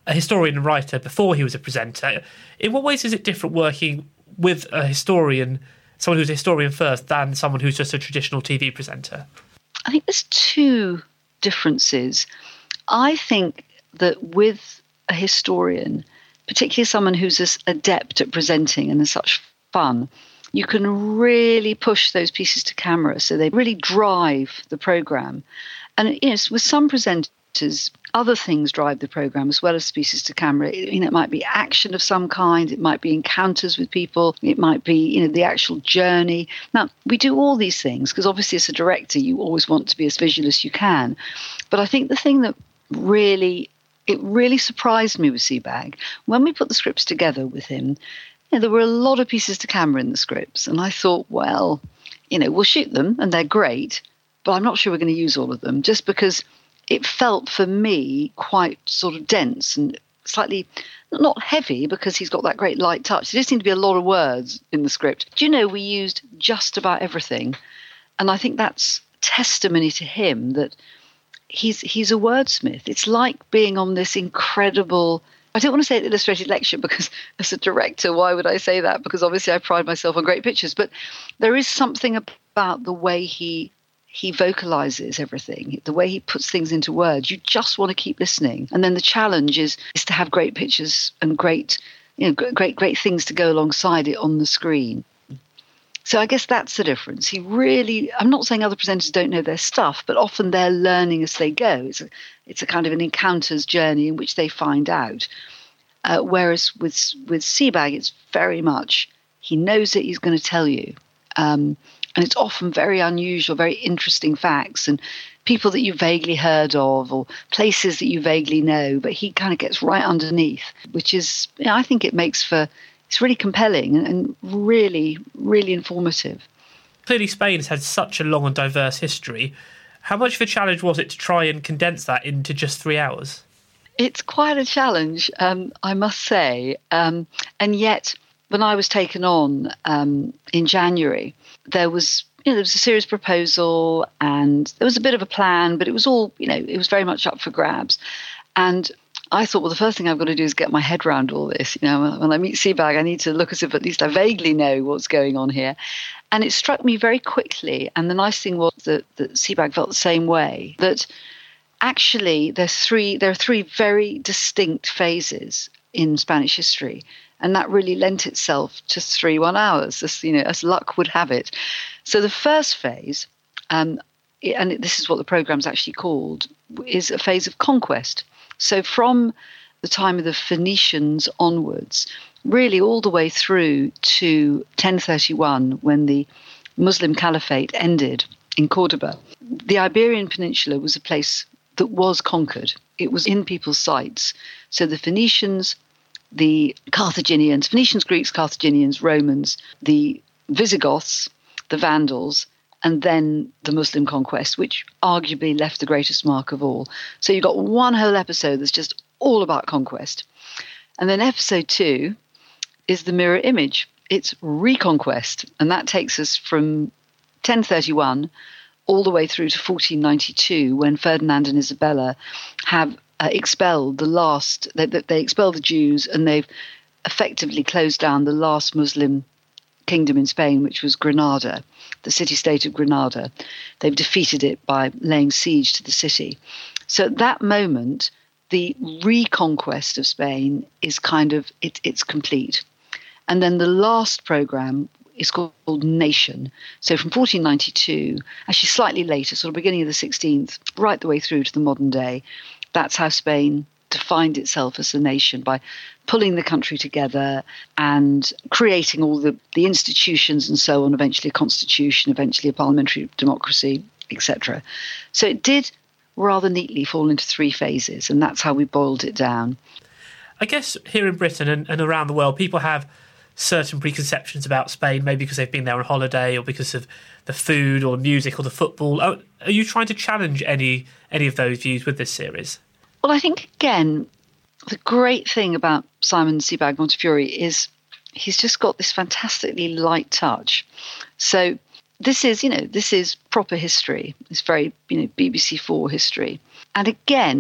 Speaker 6: a historian and writer before he was a presenter. In what ways is it different working with a historian, someone who's a historian first, than someone who's just a traditional T V presenter?
Speaker 7: I think there's two differences. I think that with a historian, particularly someone who's as adept at presenting and as such fun, you can really push those pieces to camera so they really drive the programme. And you know, with some presenters, other things drive the programme as well as pieces to camera. You know, it might be action of some kind, it might be encounters with people, it might be, you know, the actual journey. Now, we do all these things because obviously as a director, you always want to be as visual as you can. But I think the thing that really, it really surprised me with Sebag, when we put the scripts together with him, you know, there were a lot of pieces to camera in the scripts. And I thought, well, you know, we'll shoot them and they're great, but I'm not sure we're going to use all of them, just because it felt for me quite sort of dense and slightly not heavy, because he's got that great light touch. There just seemed to be a lot of words in the script. Do you know, we used just about everything. And I think that's testimony to him that he's he's a wordsmith. It's like being on this incredible, I don't want to say an illustrated lecture, because as a director, why would I say that? Because obviously I pride myself on great pictures. But there is something about the way he he vocalizes everything, the way he puts things into words. You just want to keep listening. And then the challenge is is to have great pictures and great, you know, great, great things to go alongside it on the screen. So I guess that's the difference. He really, I'm not saying other presenters don't know their stuff, but often they're learning as they go. It's a, it's a kind of an encounters journey in which they find out. Uh, whereas with with Sebag, it's very much, he knows it, he's going to tell you. Um, and it's often very unusual, very interesting facts and people that you vaguely heard of or places that you vaguely know, but he kind of gets right underneath, which is, you know, I think it makes for, it's really compelling and really, really informative.
Speaker 6: Clearly Spain has had such a long and diverse history. How much of a challenge was it to try and condense that into just three hours?
Speaker 7: It's quite a challenge, um, I must say. Um, and yet, when I was taken on um, in January, there was, you know, there was a serious proposal and there was a bit of a plan, but it was all, you know, it was very much up for grabs. And I thought, well, the first thing I've got to do is get my head around all this. You know, when I meet Sebag, I need to look as if at least I vaguely know what's going on here. And it struck me very quickly. And the nice thing was that, that Sebag felt the same way, that actually there's three, there are three very distinct phases in Spanish history. And that really lent itself to three one hours, as, you know, as luck would have it. So the first phase, um, and this is what the programme's actually called, is a phase of conquest. So from the time of the Phoenicians onwards, really all the way through to ten thirty-one, when the Muslim Caliphate ended in Cordoba, the Iberian Peninsula was a place that was conquered. It was in people's sights. So the Phoenicians, the Carthaginians, Phoenicians, Greeks, Carthaginians, Romans, the Visigoths, the Vandals, and then the Muslim conquest, which arguably left the greatest mark of all. So you've got one whole episode that's just all about conquest. And then episode two is the mirror image. It's reconquest. And that takes us from ten thirty-one all the way through to fourteen ninety-two, when Ferdinand and Isabella have uh, expelled the last, they, they expelled the Jews, and they've effectively closed down the last Muslim kingdom in Spain, which was Granada, the city-state of Granada. They've defeated it by laying siege to the city. So at that moment, the reconquest of Spain is kind of, it, it's complete. And then the last programme is called Nation. So from fourteen ninety-two, actually slightly later, sort of beginning of the sixteenth, right the way through to the modern day, that's how Spain defined itself as a nation, by pulling the country together and creating all the, the institutions and so on, eventually a constitution, eventually a parliamentary democracy, et cetera. So it did rather neatly fall into three phases, and that's how we boiled it down.
Speaker 6: I guess here in Britain and, and around the world, people have certain preconceptions about Spain, maybe because they've been there on holiday or because of the food or music or the football. Are, are you trying to challenge any any of those views with this series?
Speaker 7: Well, I think, again, the great thing about Simon Sebag Montefiore is he's just got this fantastically light touch. So this is, you know, this is proper history. It's very, you know, B B C four history. And again,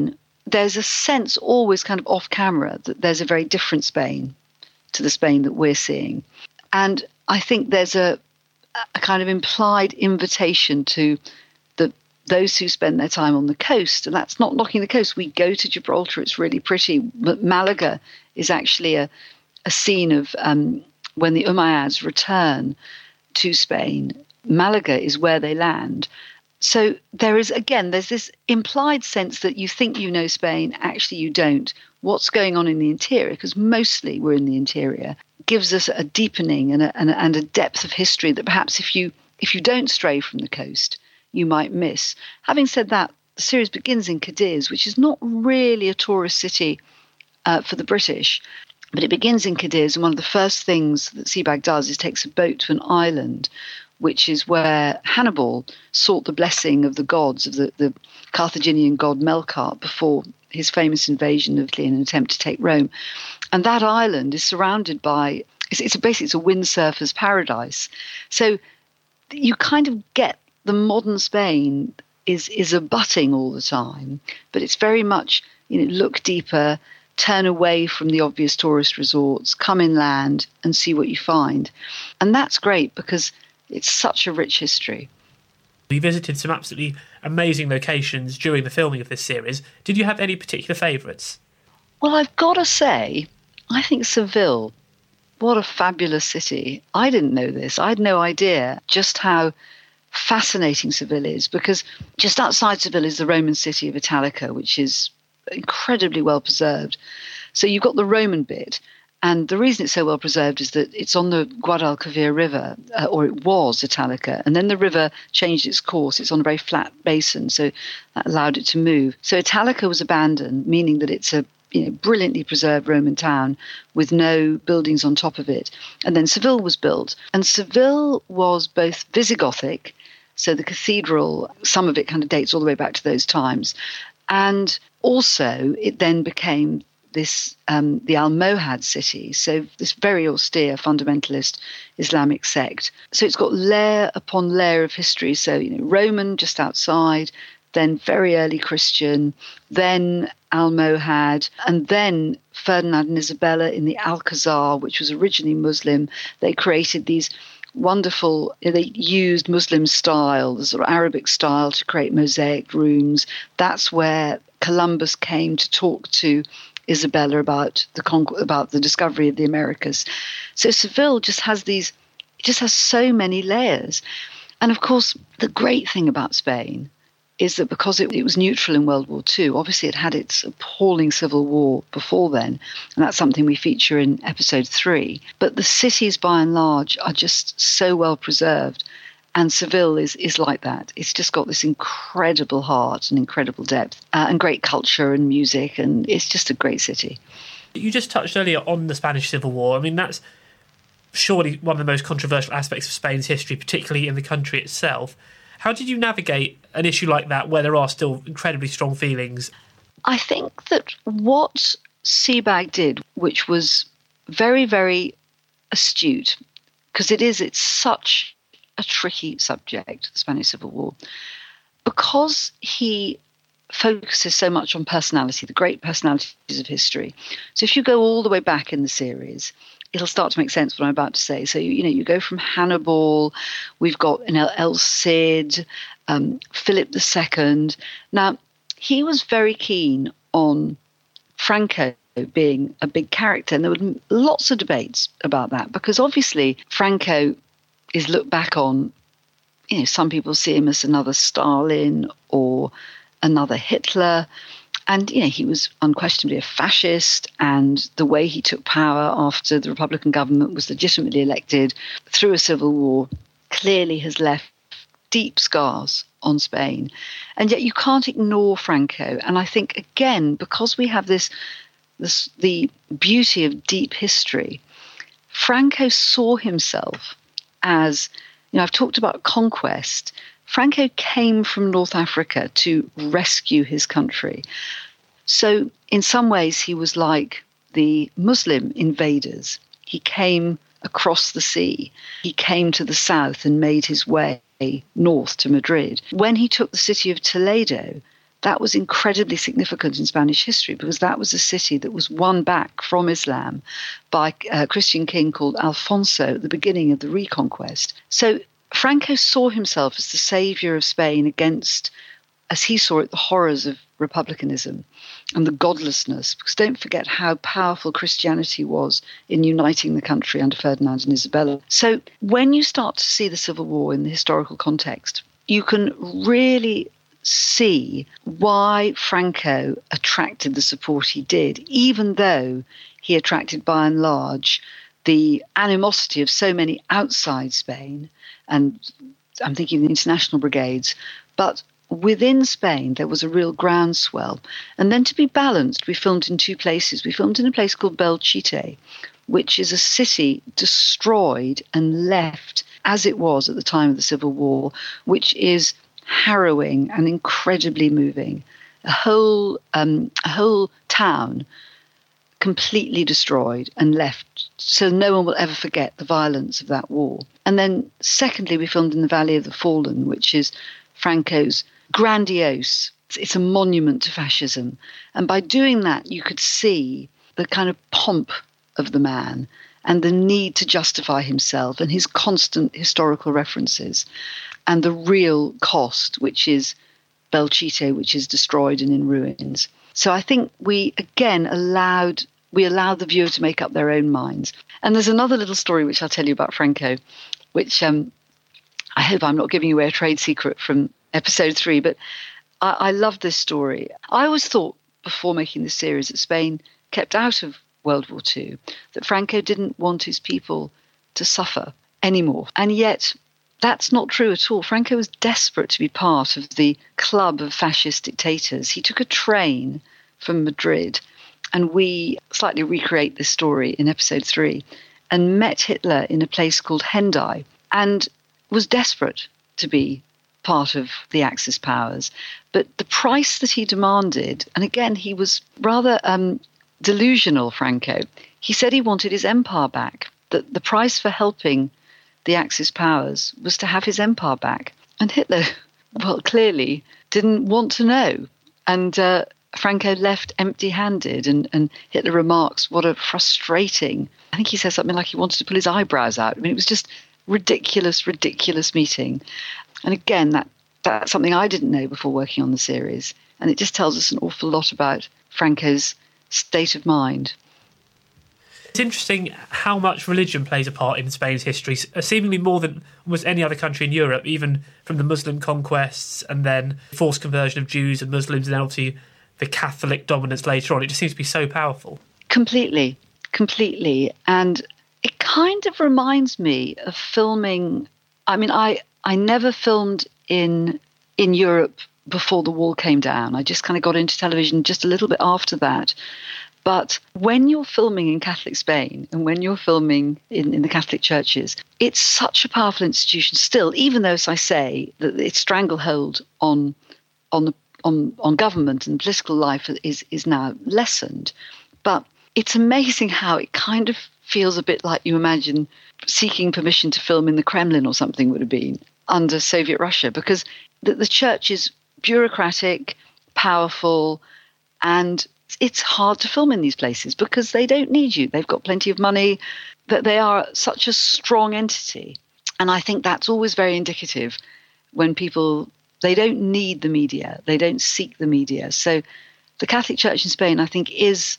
Speaker 7: there's a sense always kind of off camera that there's a very different Spain to the Spain that we're seeing. And I think there's a, a kind of implied invitation to the those who spend their time on the coast, and that's not knocking the coast. We go to Gibraltar, it's really pretty. But Malaga is actually a, a scene of um, when the Umayyads return to Spain. Malaga is where they land. So there is, again, there's this implied sense that you think you know Spain, actually you don't. What's going on in the interior, because mostly we're in the interior, gives us a deepening and a, and a, and a depth of history that perhaps if you if you don't stray from the coast, you might miss. Having said that, the series begins in Cadiz, which is not really a tourist city uh, for the British, but it begins in Cadiz, and one of the first things that Sebag does is takes a boat to an island, which is where Hannibal sought the blessing of the gods, of the, the Carthaginian god Melkart, before his famous invasion of Italy in an attempt to take Rome. And that island is surrounded by, it's, it's a, basically it's a windsurfer's paradise. So you kind of get the modern Spain is is abutting all the time, but it's very much, you know, look deeper, turn away from the obvious tourist resorts, come inland and see what you find. And that's great because it's such a rich history.
Speaker 6: We visited some absolutely amazing locations during the filming of this series. Did you have any particular favourites?
Speaker 7: Well, I've got to say, I think Seville, what a fabulous city. I didn't know this. I had no idea just how fascinating Seville is, because just outside Seville is the Roman city of Italica, which is incredibly well preserved. So you've got the Roman bit, and the reason it's so well preserved is that it's on the Guadalquivir River, uh, or it was Italica, and then the river changed its course. It's on a very flat basin, so that allowed it to move. So Italica was abandoned, meaning that it's a you know, brilliantly preserved Roman town with no buildings on top of it. And then Seville was built. And Seville was both Visigothic, so the cathedral, some of it kind of dates all the way back to those times. And also it then became this, um, the Almohad city, so this very austere fundamentalist Islamic sect. So it's got layer upon layer of history. So, you know, Roman just outside, then very early Christian, then Almohad, and then Ferdinand and Isabella in the Alcazar, which was originally Muslim. They created these wonderful, they used Muslim style, the sort of Arabic style, to create mosaic rooms. That's where Columbus came to talk to Isabella about the conqu- about the discovery of the Americas. So Seville just has these, it just has so many layers. And of course, the great thing about Spain is that because it, it was neutral in World War Two, obviously it had its appalling civil war before then, and that's something we feature in episode three. But the cities, by and large, are just so well preserved, and Seville is, is like that. It's just got this incredible heart and incredible depth, uh, and great culture and music, and it's just a great city.
Speaker 6: You just touched earlier on the Spanish Civil War. I mean, that's surely one of the most controversial aspects of Spain's history, particularly in the country itself. How did you navigate an issue like that where there are still incredibly strong feelings?
Speaker 7: I think that what Sebag did, which was very, very astute, because it is, it's such a tricky subject, the Spanish Civil War, because he focuses so much on personality, the great personalities of history. So if you go all the way back in the series, it'll start to make sense what I'm about to say. So, you, you know, you go from Hannibal, we've got you know, El Cid, um, Philip the Second. Now, he was very keen on Franco being a big character, and there were lots of debates about that, because obviously Franco is looked back on, you know, some people see him as another Stalin or another Hitler. And, you know, he was unquestionably a fascist, and the way he took power after the Republican government was legitimately elected through a civil war clearly has left deep scars on Spain. And yet you can't ignore Franco. And I think, again, because we have this, this the beauty of deep history, Franco saw himself as, you know, I've talked about conquest. Franco came from North Africa to rescue his country. So in some ways, he was like the Muslim invaders. He came across the sea. He came to the south and made his way north to Madrid. When he took the city of Toledo, that was incredibly significant in Spanish history because that was a city that was won back from Islam by a Christian king called Alfonso at the beginning of the Reconquest. So Franco saw himself as the saviour of Spain against, as he saw it, the horrors of republicanism and the godlessness, because don't forget how powerful Christianity was in uniting the country under Ferdinand and Isabella. So when you start to see the Civil War in the historical context, you can really see why Franco attracted the support he did, even though he attracted by and large the animosity of so many outside Spain, and I'm thinking the international brigades, but within Spain, there was a real groundswell. And then to be balanced, we filmed in two places. We filmed in a place called Belchite, which is a city destroyed and left as it was at the time of the Civil War, which is harrowing and incredibly moving. A whole, um, a whole town completely destroyed and left, so no one will ever forget the violence of that war. And then secondly, we filmed in the Valley of the Fallen, which is Franco's grandiose, it's a monument to fascism. And by doing that, you could see the kind of pomp of the man and the need to justify himself and his constant historical references and the real cost, which is Belchite, which is destroyed and in ruins. So I think we, again, allowed we allowed the viewer to make up their own minds. And there's another little story which I'll tell you about Franco, which um, I hope I'm not giving away a trade secret from episode three, but I, I love this story. I always thought before making this series that Spain kept out of World War Two, that Franco didn't want his people to suffer anymore. And yet that's not true at all. Franco was desperate to be part of the club of fascist dictators. He took a train from Madrid, and we slightly recreate this story in episode three, and met Hitler in a place called Hendaye, and was desperate to be part of the Axis powers. But the price that he demanded, and again, he was rather um, delusional, Franco. He said he wanted his empire back, that the price for helping the Axis powers was to have his empire back. And Hitler, well, clearly didn't want to know. And uh, Franco left empty-handed, and, and Hitler remarks, what a frustrating, I think he says something like he wanted to pull his eyebrows out. I mean, it was just ridiculous, ridiculous meeting. And again, that that's something I didn't know before working on the series. And it just tells us an awful lot about Franco's state of mind.
Speaker 6: It's interesting how much religion plays a part in Spain's history, seemingly more than almost any other country in Europe, even from the Muslim conquests and then forced conversion of Jews and Muslims and then obviously the Catholic dominance later on. It just seems to be so powerful. Completely,
Speaker 7: completely. And it kind of reminds me of filming. I mean, I, I never filmed in in Europe before the wall came down. I just kind of got into television just a little bit after that. But when you're filming in Catholic Spain and when you're filming in, in the Catholic churches, it's such a powerful institution still, even though, as I say, that its stranglehold on on the on, on government and political life is, is now lessened. But it's amazing how it kind of feels a bit like you imagine seeking permission to film in the Kremlin or something would have been under Soviet Russia, because the, the church is bureaucratic, powerful, and it's hard to film in these places because they don't need you. They've got plenty of money, that they are such a strong entity. And I think that's always very indicative when people, they don't need the media. They don't seek the media. So the Catholic Church in Spain, I think, is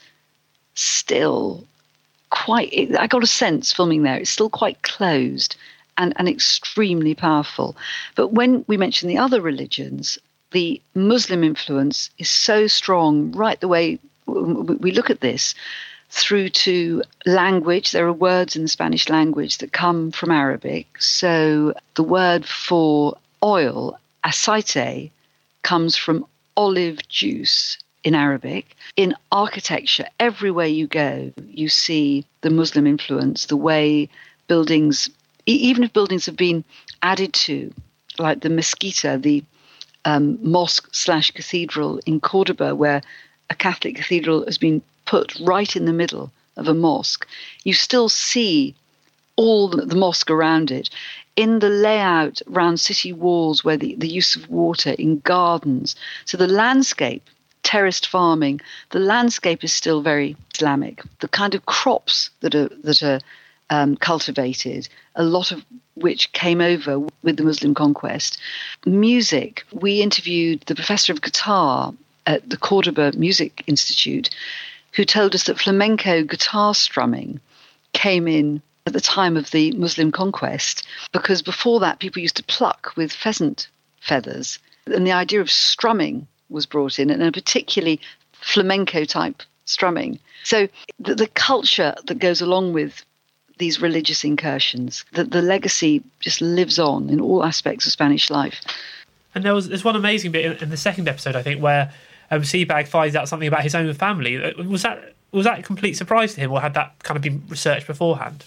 Speaker 7: still quite, I got a sense filming there, it's still quite closed and, and extremely powerful. But when we mention the other religions, the Muslim influence is so strong right the way we look at this through to language. There are words in the Spanish language that come from Arabic. So the word for oil, aceite, comes from olive juice in Arabic. In architecture, everywhere you go, you see the Muslim influence, the way buildings, even if buildings have been added to, like the Mezquita, the Um, mosque slash cathedral in Cordoba, where a Catholic cathedral has been put right in the middle of a mosque, you still see all the, the mosque around it. in the layout around city walls, where the, the use of water, in gardens. So the landscape, terraced farming, the landscape is still very Islamic. The kind of crops that are that are um, cultivated, a lot of which came over with the Muslim conquest. Music, we interviewed the professor of guitar at the Cordoba Music Institute, who told us that flamenco guitar strumming came in at the time of the Muslim conquest, because before that people used to pluck with pheasant feathers, and the idea of strumming was brought in, and a particularly flamenco type strumming. So the, the culture that goes along with these religious incursions, that the legacy just lives on in all aspects of Spanish life.
Speaker 6: And there was there's one amazing bit in, in the second episode, I think, where um, Sebag finds out something about his own family. Was that was that a complete surprise to him, or had that kind of been researched beforehand?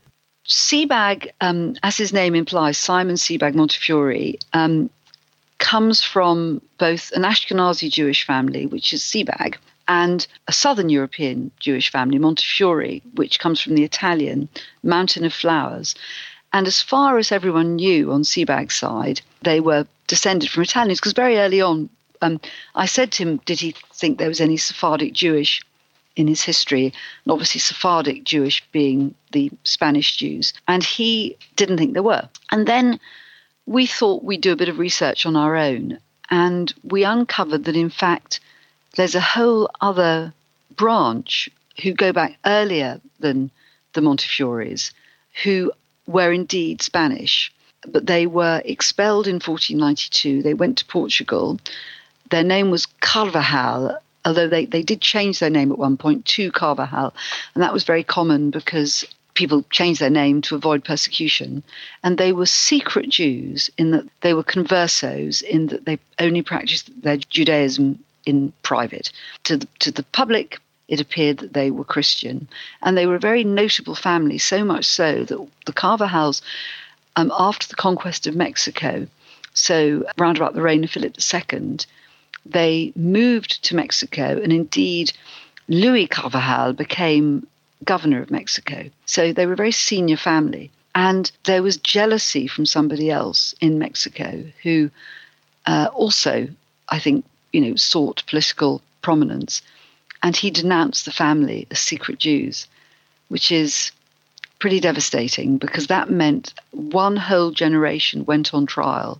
Speaker 7: Sebag, um, as his name implies, Simon Sebag Montefiore, um, comes from both an Ashkenazi Jewish family, which is Sebag, and a Southern European Jewish family, Montefiore, which comes from the Italian Mountain of Flowers. And as far as everyone knew on Sebag's side, they were descended from Italians, because very early on, um, I said to him, did he think there was any Sephardic Jewish in his history, and obviously Sephardic Jewish being the Spanish Jews, and he didn't think there were. And then we thought we'd do a bit of research on our own, and we uncovered that in fact there's a whole other branch who go back earlier than the Montefiores, who were indeed Spanish, but they were expelled in fourteen ninety-two. They went to Portugal. Their name was Carvajal, although they, they did change their name at one point to Carvajal, and that was very common because people changed their name to avoid persecution. And they were secret Jews in that they were conversos, in that they only practiced their Judaism in private. To the, to the public, it appeared that they were Christian. And they were a very notable family, so much so that the Carvajals, um, after the conquest of Mexico, so round about the reign of Philip the Second, they moved to Mexico, and indeed Louis Carvajal became governor of Mexico. So they were a very senior family. And there was jealousy from somebody else in Mexico who uh, also, I think, you know, sought political prominence. And he denounced the family as secret Jews, which is pretty devastating, because that meant one whole generation went on trial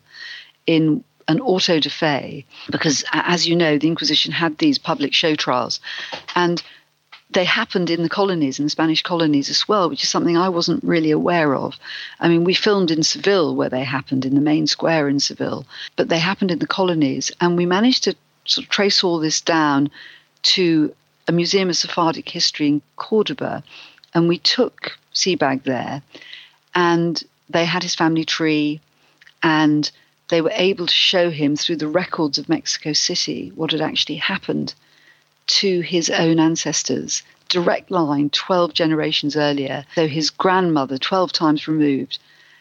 Speaker 7: in an auto de fe, because, as you know, the Inquisition had these public show trials, and they happened in the colonies, in the Spanish colonies as well, which is something I wasn't really aware of. I mean, we filmed in Seville, where they happened, in the main square in Seville, but they happened in the colonies, and we managed to sort of trace all this down to a Museum of Sephardic History in Cordoba, and we took Sebag there, and they had his family tree, and they were able to show him through the records of Mexico City what had actually happened to his own ancestors. Direct line, twelve generations earlier. So his grandmother, twelve times removed.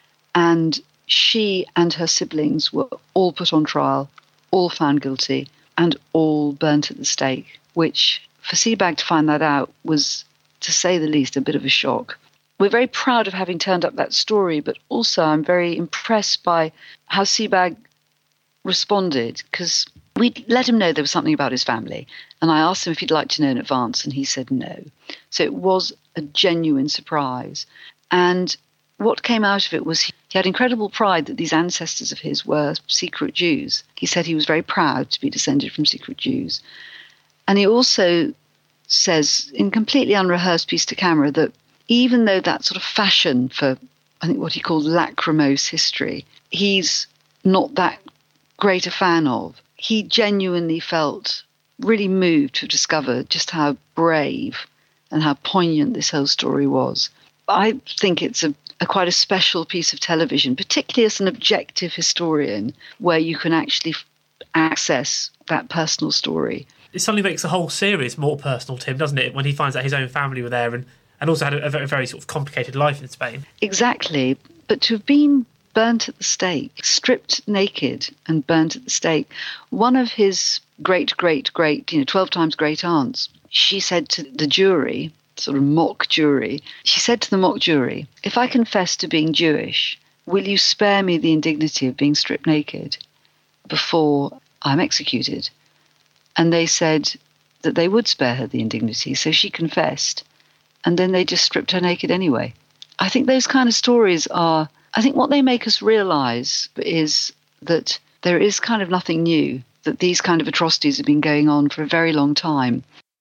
Speaker 7: And she and her siblings were all put on trial, all found guilty, and all burnt at the stake, which for Sebag to find that out was, to say the least, a bit of a shock. We're very proud of having turned up that story, but also I'm very impressed by how Sebag responded, because we let him know there was something about his family, and I asked him if he'd like to know in advance, and he said no. So it was a genuine surprise. And what came out of it was he had incredible pride that these ancestors of his were secret Jews. He said he was very proud to be descended from secret Jews. And he also says, in completely unrehearsed piece to camera, that even though that sort of fashion for, I think, what he called lachrymose history, he's not that great a fan of. He genuinely felt really moved to have discovered just how brave and how poignant this whole story was. I think it's a, a quite a special piece of television, particularly as an objective historian, where you can actually f- access that personal story.
Speaker 6: It suddenly makes the whole series more personal to him, doesn't it, when he finds out his own family were there and, and also had a, a very, very sort of complicated life in Spain.
Speaker 7: Exactly. But to have been burnt at the stake, stripped naked and burnt at the stake. One of his great, great, great, you know, twelve times great aunts, she said to the jury, sort of mock jury, she said to the mock jury, if I confess to being Jewish, will you spare me the indignity of being stripped naked before I'm executed? And they said that they would spare her the indignity, so she confessed, and then they just stripped her naked anyway. I think those kind of stories are, I think what they make us realise is that there is kind of nothing new, that these kind of atrocities have been going on for a very long time.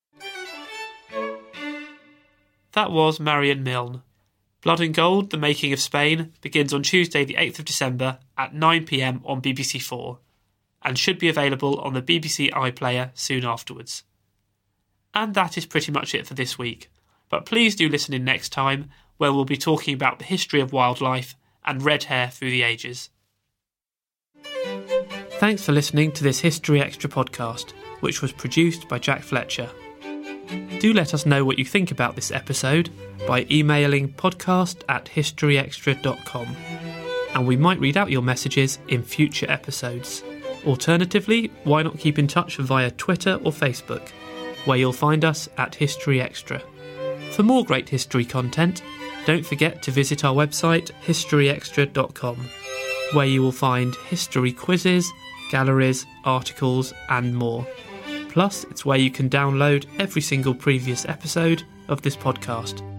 Speaker 6: That was Marion Milne. Blood and Gold, The Making of Spain, begins on Tuesday the eighth of December at nine p m on B B C four, and should be available on the B B C iPlayer soon afterwards. And that is pretty much it for this week, but please do listen in next time, where we'll be talking about the history of wildlife and red hair through the ages. Thanks for listening to this History Extra podcast, which was produced by Jack Fletcher. Do let us know what you think about this episode by emailing podcast at historyextra dot com, and we might read out your messages in future episodes. Alternatively, why not keep in touch via Twitter or Facebook, where you'll find us at History Extra. For more great history content, don't forget to visit our website history extra dot com, where you will find history quizzes, galleries, articles and more. Plus, it's where you can download every single previous episode of this podcast.